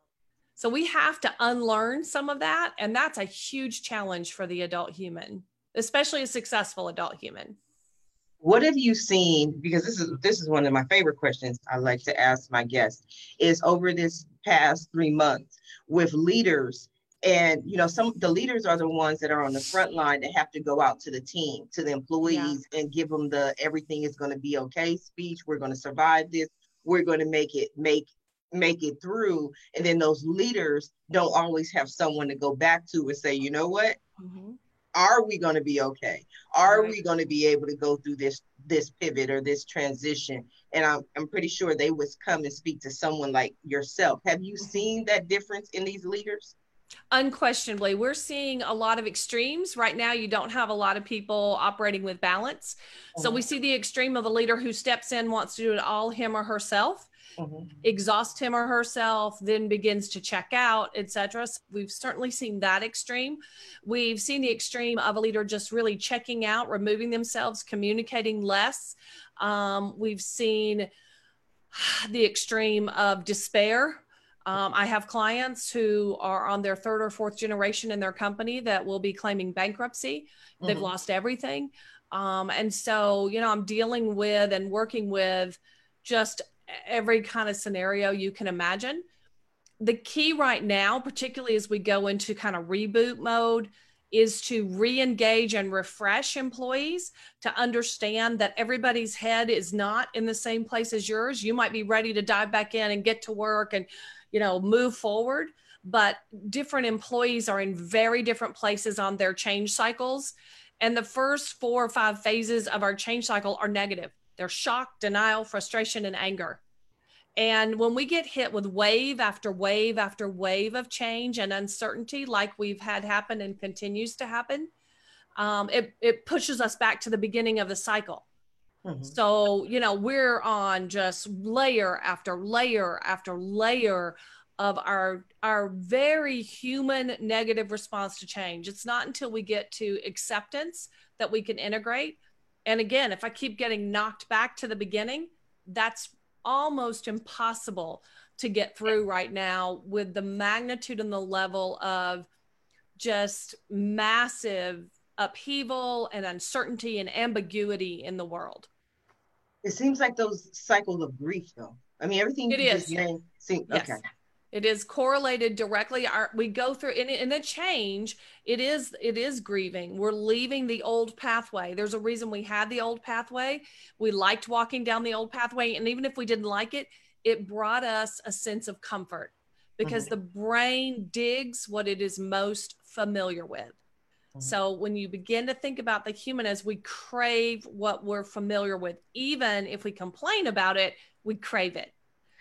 So we have to unlearn some of that. And that's a huge challenge for the adult human, especially a successful adult human. What have you seen? Because this is this is one of my favorite questions I like to ask my guests, is over this past three months with leaders. And, you know, some the leaders are the ones that are on the front line that have to go out to the team, to the employees, yeah. and give them the everything is going to be okay speech. We're going to survive this. We're going to make it make make it through. And then those leaders don't always have someone to go back to and say, you know what? Mm-hmm. Are we going to be okay? Are right. we going to be able to go through this this pivot or this transition? And I'm, I'm pretty sure they would come and speak to someone like yourself. Have you seen that difference in these leaders? Unquestionably, we're seeing a lot of extremes. Right now, you don't have a lot of people operating with balance. Mm-hmm. So we see the extreme of a leader who steps in, wants to do it all him or herself. Mm-hmm. Exhaust him or herself, then begins to check out, et cetera. So we've certainly seen that extreme. We've seen the extreme of a leader just really checking out, removing themselves, communicating less. Um, we've seen the extreme of despair. Um, I have clients who are on their third or fourth generation in their company that will be claiming bankruptcy. Mm-hmm. They've lost everything. Um, and so, you know, I'm dealing with and working with just every kind of scenario you can imagine. The key right now, particularly as we go into kind of reboot mode, is to re-engage and refresh employees to understand that everybody's head is not in the same place as yours. You might be ready to dive back in and get to work and, you know, move forward, but different employees are in very different places on their change cycles. And the first four or five phases of our change cycle are negative. They're shock, denial, frustration, and anger. And when we get hit with wave after wave after wave of change and uncertainty, like we've had happen and continues to happen, um, it, it pushes us back to the beginning of the cycle. Mm-hmm. So, you know, we're on just layer after layer after layer of our, our very human negative response to change. It's not until we get to acceptance that we can integrate. And again, if I keep getting knocked back to the beginning, that's almost impossible to get through right now with the magnitude and the level of just massive upheaval and uncertainty and ambiguity in the world. It seems like those cycles of grief, though. I mean, everything it you is. just named seems yes. okay. It is correlated directly. Our, we go through in, in a change. It is it is grieving. We're leaving the old pathway. There's a reason we had the old pathway. We liked walking down the old pathway, and even if we didn't like it, it brought us a sense of comfort because mm-hmm. the brain digs what it is most familiar with. Mm-hmm. So when you begin to think about the human as we crave what we're familiar with, even if we complain about it, we crave it.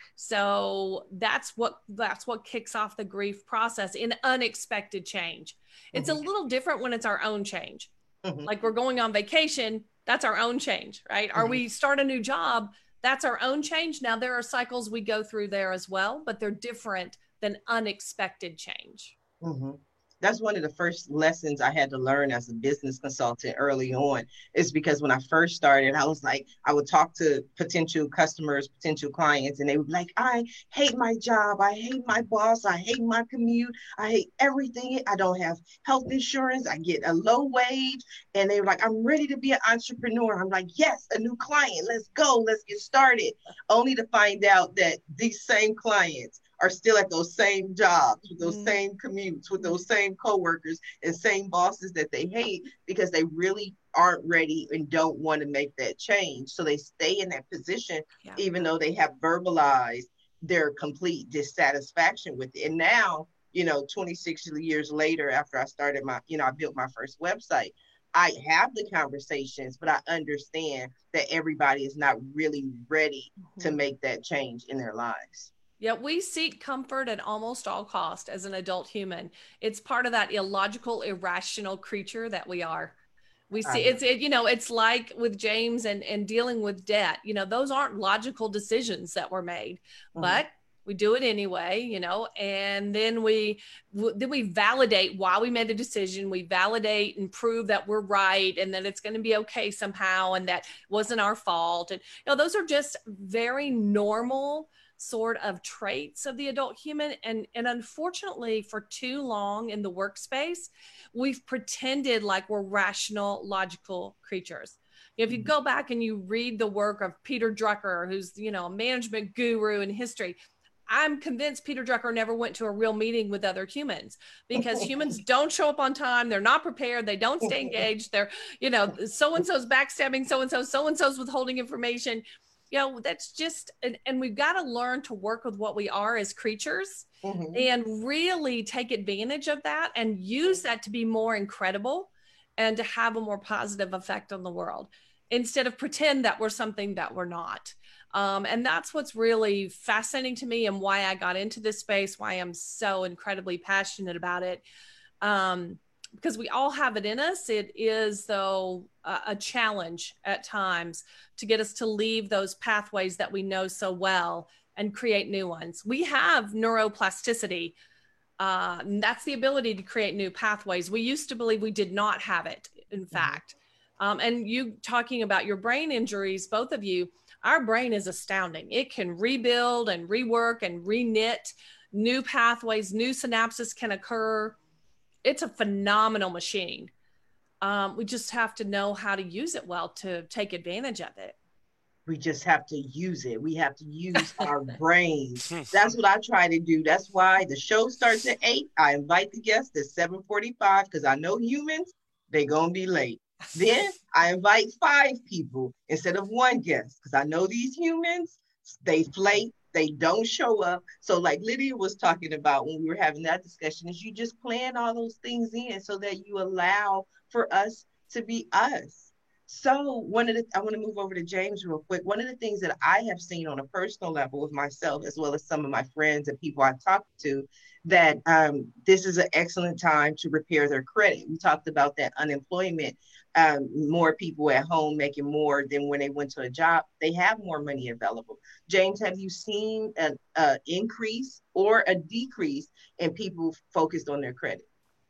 So that's what that's what kicks off the grief process in unexpected change. It's mm-hmm. a little different when it's our own change. Mm-hmm. Like we're going on vacation, that's our own change, right? Mm-hmm. Or we start a new job, that's our own change. Now there are cycles we go through there as well, but they're different than unexpected change. Mm-hmm. That's one of the first lessons I had to learn as a business consultant early on, is because when I first started, I was like, I would talk to potential customers, potential clients, and they would be like, I hate my job. I hate my boss. I hate my commute. I hate everything. I don't have health insurance. I get a low wage. And they were like, I'm ready to be an entrepreneur. I'm like, yes, a new client. Let's go. Let's get started. Only to find out that these same clients are still at those same jobs, with those mm-hmm. same commutes, with those same coworkers and same bosses that they hate because they really aren't ready and don't want to make that change. So they stay in that position, yeah. even though they have verbalized their complete dissatisfaction with it. And now, you know, twenty-six years later, after I started my, you know, I built my first website, I have the conversations, but I understand that everybody is not really ready mm-hmm. to make that change in their lives. Yeah, we seek comfort at almost all cost as an adult human. It's part of that illogical, irrational creature that we are. We see it's, it, you know, it's like with James and, and dealing with debt, you know, those aren't logical decisions that were made, mm-hmm. but we do it anyway, you know, and then we, then we validate why we made the decision. We validate and prove that we're right and that it's going to be okay somehow and that wasn't our fault. And, you know, those are just very normal sort of traits of the adult human. And, and unfortunately, for too long in the workspace, we've pretended like we're rational, logical creatures. If you go back and you read the work of Peter Drucker, who's, you know, a management guru in history, I'm convinced Peter Drucker never went to a real meeting with other humans because humans don't show up on time. They're not prepared. They don't stay engaged. They're, you know, so-and-so's backstabbing so-and-so, so-and-so's withholding information. You know, that's just, and, and we've got to learn to work with what we are as creatures mm-hmm. and really take advantage of that and use that to be more incredible and to have a more positive effect on the world instead of pretend that we're something that we're not. Um, and that's what's really fascinating to me and why I got into this space, why I'm so incredibly passionate about it. Um, because we all have it in us. It is, though, a, a challenge at times to get us to leave those pathways that we know so well and create new ones. We have neuroplasticity. Uh, and that's the ability to create new pathways. We used to believe we did not have it, in mm-hmm. fact. Um, and you talking about your brain injuries, both of you, our brain is astounding. It can rebuild and rework and re-knit. New pathways, new synapses can occur. It's a phenomenal machine. Um, we just have to know how to use it well to take advantage of it. We just have to use it. We have to use our brains. That's what I try to do. That's why the show starts at eight. I invite the guests at seven forty-five because I know humans, they're going to be late. Then I invite five people instead of one guest because I know these humans, they flake. They don't show up. So like Lydia was talking about when we were having that discussion is you just plan all those things in so that you allow for us to be us. So one of the, I want to move over to James real quick. One of the things that I have seen on a personal level with myself, as well as some of my friends and people I talked to, that um, this is an excellent time to repair their credit. We talked about that unemployment, um, more people at home making more than when they went to a job. They have more money available. James, have you seen an uh, increase or a decrease in people focused on their credit?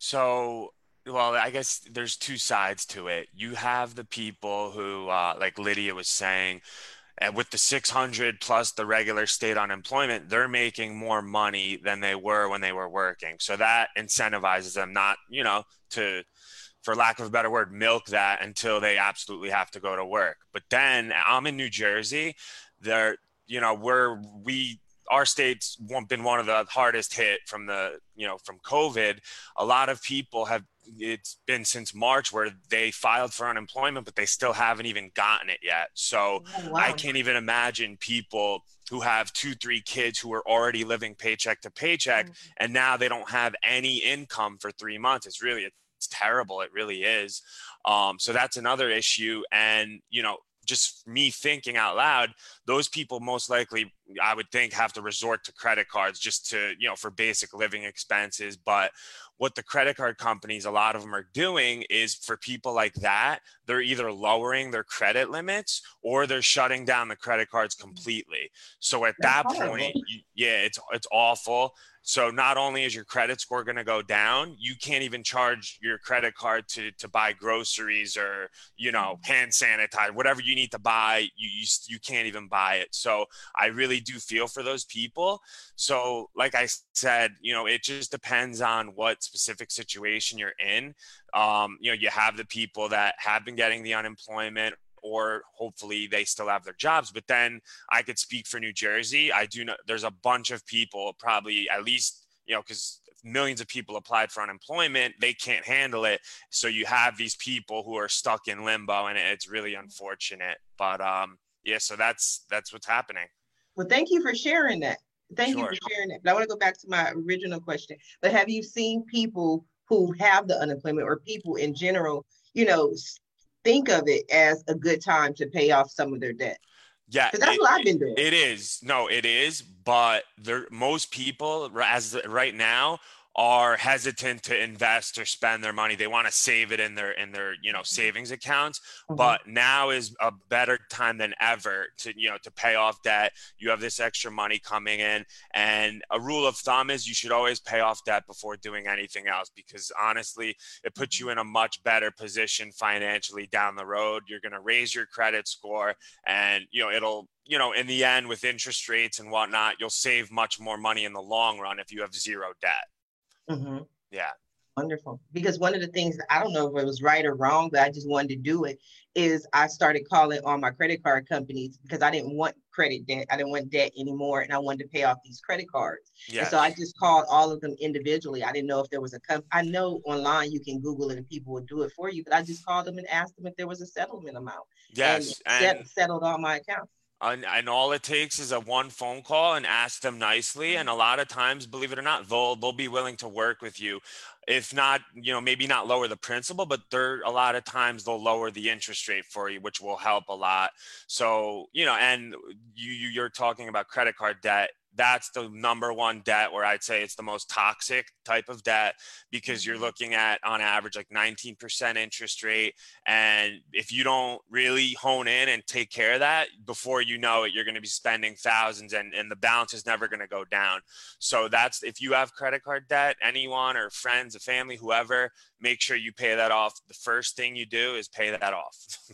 So, well, I guess there's two sides to it. You have the people who, uh, like Lydia was saying, and with the six hundred plus the regular state unemployment, they're making more money than they were when they were working. So that incentivizes them not, you know, to, for lack of a better word, milk that until they absolutely have to go to work. But then I'm in New Jersey. There, you know, we're, we, our state's been one of the hardest hit from the, you know, from COVID. A lot of people have, it's been since March where they filed for unemployment, but they still haven't even gotten it yet. So Oh, I wow. can't even imagine people who have two, three kids who are already living paycheck to paycheck, Mhm. and now they don't have any income for three months. It's really, it's terrible. It really is. Um, so that's another issue. And, you know, just me thinking out loud, those people most likely, I would think, have to resort to credit cards just to, you know, for basic living expenses. But what the credit card companies, a lot of them are doing is for people like that, they're either lowering their credit limits or they're shutting down the credit cards completely. So at That's that horrible. point, you, yeah, it's it's awful. So not only is your credit score going to go down, you can't even charge your credit card to to buy groceries or, you know, hand sanitizer, whatever you need to buy, you, you you can't even buy it. So I really do feel for those people. So like I said, you know, it just depends on what specific situation you're in. Um, you know, you have the people that have been getting the unemployment, or hopefully they still have their jobs. But then I could speak for New Jersey. I do know there's a bunch of people, probably at least, you know, because millions of people applied for unemployment, they can't handle it. So you have these people who are stuck in limbo, and it's really unfortunate. But um, yeah, so that's that's what's happening. Well, thank you for sharing that. Thank you for Sure. sharing that. But I want to go back to my original question. But have you seen people who have the unemployment, or people in general, you know, think of it as a good time to pay off some of their debt? Yeah, Because that's it, what I've it been doing. it is. No, it is. But there, most people, as right now, are hesitant to invest or spend their money. They want to save it in their in their you know savings accounts. Mhm. But now is a better time than ever to you know to pay off debt. You have this extra money coming in, and a rule of thumb is you should always pay off debt before doing anything else, because honestly, it puts you in a much better position financially down the road. You're going to raise your credit score, and you know it'll you know in the end, with interest rates and whatnot, you'll save much more money in the long run if you have zero debt. Mhm. Yeah. Wonderful. Because one of the things, I don't know if it was right or wrong, but I just wanted to do it, is I started calling on my credit card companies because I didn't want credit debt. I didn't want debt anymore, and I wanted to pay off these credit cards. And so I Yes. just called all of them individually. I didn't know if there was a comp. I know online you can Google it and people will do it for you, but I just called them and asked them if there was a settlement amount, and Yes. set, And settled all my accounts. And, and all it takes is a one phone call and ask them nicely. And a lot of times, believe it or not, they'll they'll be willing to work with you. If not, you know, maybe not lower the principal, but they're a lot of times they'll lower the interest rate for you, which will help a lot. So, you know, and you you- you're talking about credit card debt. That's the number one debt where I'd say it's the most toxic type of debt, because you're looking at on average like nineteen percent interest rate. And if you don't really hone in and take care of that, before you know it, you're going to be spending thousands, and, and the balance is never going to go down. So that's, if you have credit card debt, anyone or friends, a family, whoever, make sure you pay that off. The first thing you do is pay that off.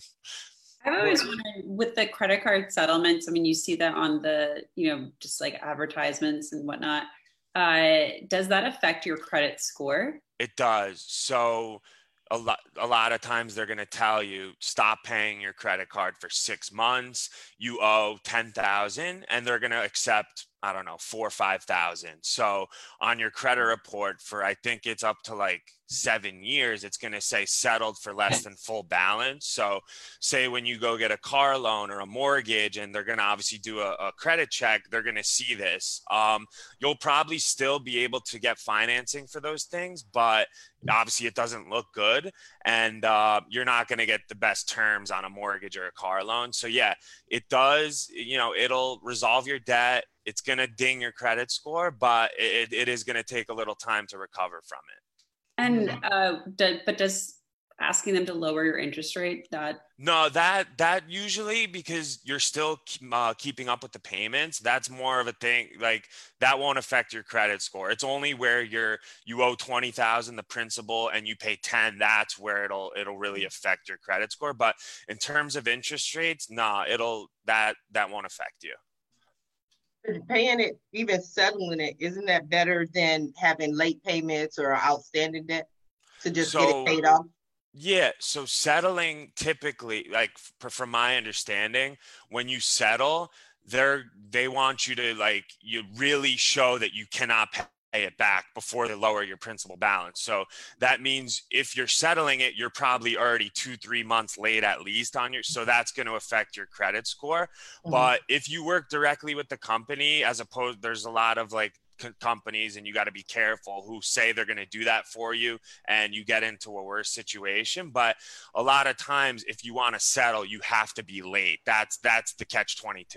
I've always wondered with the credit card settlements. I mean, you see that on the, you know, just like advertisements and whatnot. Uh, does that affect your credit score? It does. So a lot, a lot of times they're going to tell you, stop paying your credit card for six months. You owe ten thousand, and they're going to accept I don't know, four or five thousand. So on your credit report for, I think it's up to like seven years, it's going to say settled for less than full balance. So say when you go get a car loan or a mortgage and they're going to obviously do a, a credit check, they're going to see this. Um, you'll probably still be able to get financing for those things, but obviously it doesn't look good, and uh, you're not going to get the best terms on a mortgage or a car loan. So yeah, it does, you know, it'll resolve your debt. It's going to ding your credit score, but it, it is going to take a little time to recover from it. And, uh, do, but does asking them to lower your interest rate, that? No, that, that usually, because you're still uh, keeping up with the payments, that's more of a thing. Like that won't affect your credit score. It's only where you're, you owe twenty thousand, the principal, and you pay ten, that's where it'll, it'll really affect your credit score. But in terms of interest rates, nah, it'll, that, that won't affect you. Paying it, even settling it, isn't that better than having late payments or outstanding debt to just So, get it paid off? Yeah. So settling typically, like f- from my understanding, when you settle, they're, they want you to like, you really show that you cannot pay it back before they lower your principal balance. So that means if you're settling it, you're probably already two, three months late at least on your, so that's going to affect your credit score. Mm-hmm. But if you work directly with the company, as opposed, there's a lot of like companies, and you got to be careful, who say they're going to do that for you and you get into a worse situation. But a lot of times if you want to settle, you have to be late. That's, that's the catch twenty-two.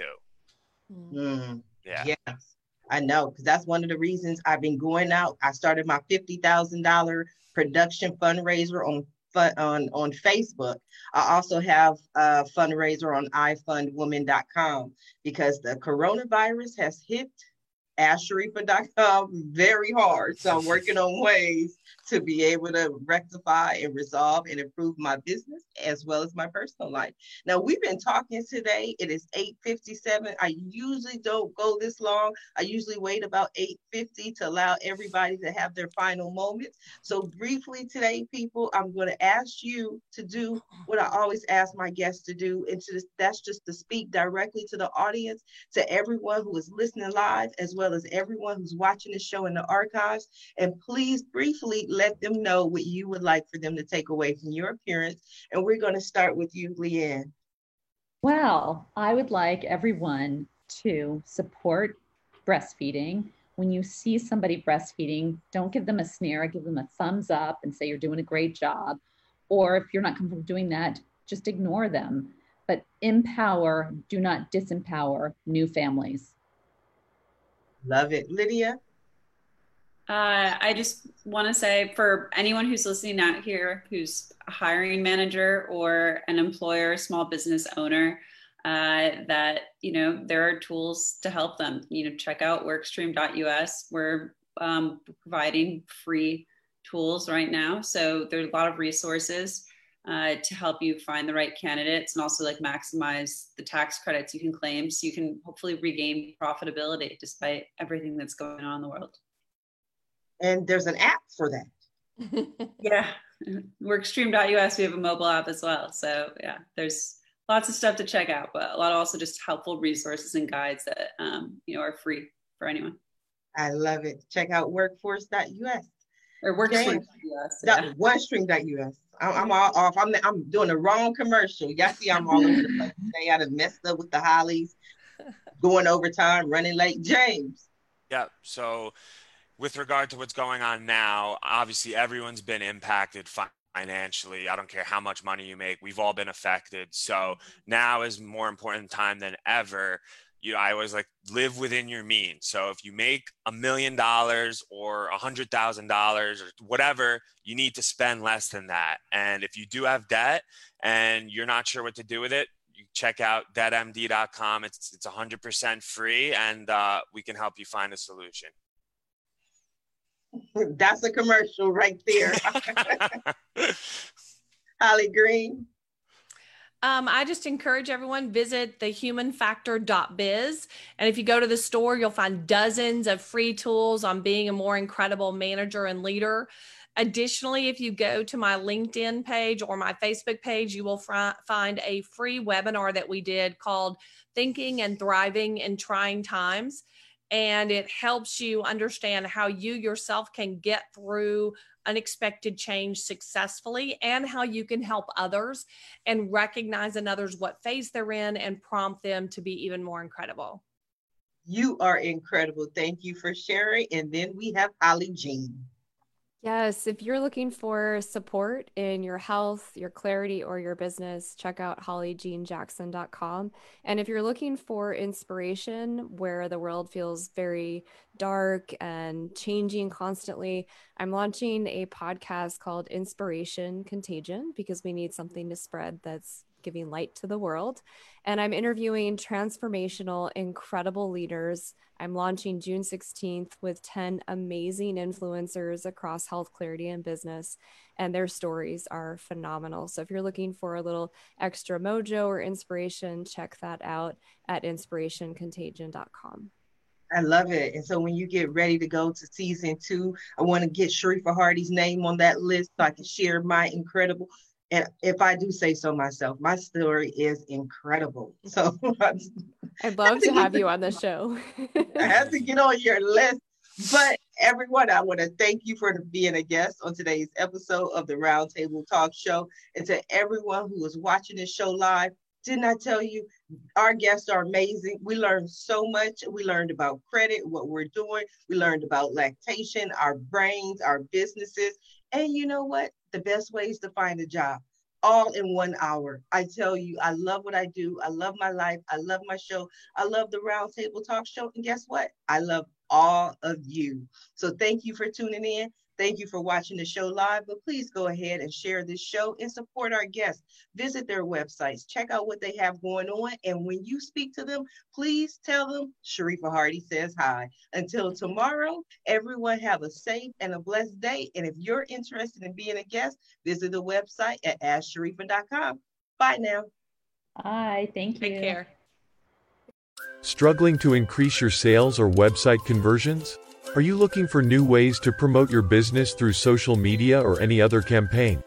Mm, yeah. Yes, I know. Cause that's one of the reasons I've been going out. I started my fifty thousand dollars production fundraiser on on, on Facebook. I also have a fundraiser on i fund woman dot com because the coronavirus has hit ask sharifa dot com very hard. So I'm working on ways to be able to rectify and resolve and improve my business as well as my personal life. Now, we've been talking today. It is eight fifty-seven. I usually don't go this long. I usually wait about eight fifty to allow everybody to have their final moments. So briefly today, people, I'm going to ask you to do what I always ask my guests to do. And to this, that's just to speak directly to the audience, to everyone who is listening live, as well as everyone who's watching the show in the archives. And please briefly let them know what you would like for them to take away from your appearance. And we're going to start with you, Leanne. Well, I would like everyone to support breastfeeding. When you see somebody breastfeeding, don't give them a sneer, give them a thumbs up and say you're doing a great job. Or if you're not comfortable doing that, just ignore them. But empower, do not disempower new families. Love it. Lydia? Uh, I just want to say, for anyone who's listening out here, who's a hiring manager or an employer, small business owner, uh, that, you know, there are tools to help them. You know, check out workstream dot U S. We're um, providing free tools right now. So there's a lot of resources uh, to help you find the right candidates, and also like maximize the tax credits you can claim, so you can hopefully regain profitability despite everything that's going on in the world. And there's an app for that. Yeah, workstream dot U S, we have a mobile app as well. So yeah, there's lots of stuff to check out, but a lot of also just helpful resources and guides that um, you know, are free for anyone. I love it. Check out workforce dot U S. Or workstream dot U S. Yeah. OneStream dot U S. I'm all off. I'm, I'm doing the wrong commercial. Y'all see I'm all over the place today. I done messed up with the Hollies, going overtime, running late. James. Yeah, so with regard to what's going on now, obviously everyone's been impacted financially. I don't care how much money you make. We've all been affected. So now is more important time than ever. You know, I always like, live within your means. So if you make a million dollars or a hundred thousand dollars or whatever, you need to spend less than that. And if you do have debt and you're not sure what to do with it, you check out debt M D dot com. It's it's one hundred percent free, and uh, we can help you find a solution. That's a commercial right there. Holly Green. Um, I just encourage everyone, visit the human factor dot biz. And if you go to the store, you'll find dozens of free tools on being a more incredible manager and leader. Additionally, if you go to my LinkedIn page or my Facebook page, you will fr- find a free webinar that we did called Thinking and Thriving in Trying Times. and it helps you understand how you yourself can get through unexpected change successfully, and how you can help others and recognize in others what phase they're in and prompt them to be even more incredible. You are incredible. Thank you for sharing. And then we have Holly Jean. Yes, if you're looking for support in your health, your clarity, or your business, check out holly jean jackson dot com. And if you're looking for inspiration where the world feels very dark and changing constantly, I'm launching a podcast called Inspiration Contagion, because we need something to spread that's giving light to the world. And I'm interviewing transformational, incredible leaders. I'm launching June sixteenth with ten amazing influencers across health, clarity, and business. And their stories are phenomenal. So if you're looking for a little extra mojo or inspiration, check that out at inspiration contagion dot com. I love it. And so when you get ready to go to season two, I want to get Sharifa Hardy's name on that list so I can share my incredible. And if I do say so myself, my story is incredible. So I'd love to have you on the show. I have to get on your list. But everyone, I want to thank you for being a guest on today's episode of the Roundtable Talk Show. And to everyone who is watching this show live, didn't I tell you, our guests are amazing. We learned so much. We learned about credit, what we're doing. We learned about lactation, our brains, our businesses. And you know what? The best ways to find a job, all in one hour. I tell you, I love what I do. I love my life. I love my show. I love the Roundtable Talk Show. And guess what? I love all of you. So thank you for tuning in. Thank you for watching the show live, but please go ahead and share this show and support our guests. Visit their websites, check out what they have going on. And when you speak to them, please tell them Sharifa Hardy says hi. Until tomorrow, everyone have a safe and a blessed day. And if you're interested in being a guest, visit the website at ask sharifa dot com. Bye now. Bye. Thank you. Take care. Struggling to increase your sales or website conversions? Are you looking for new ways to promote your business through social media or any other campaign?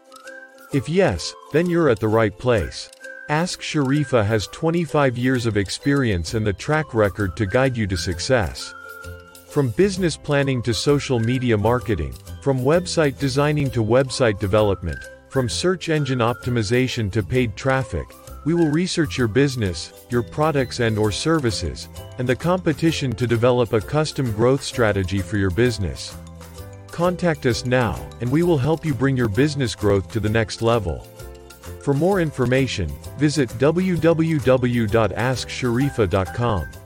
If yes, then you're at the right place. Ask Sharifa has twenty-five years of experience and the track record to guide you to success. From business planning to social media marketing, from website designing to website development, from search engine optimization to paid traffic, we will research your business, your products and or services, and the competition to develop a custom growth strategy for your business. Contact us now, and we will help you bring your business growth to the next level. For more information, visit w w w dot ask sharifa dot com.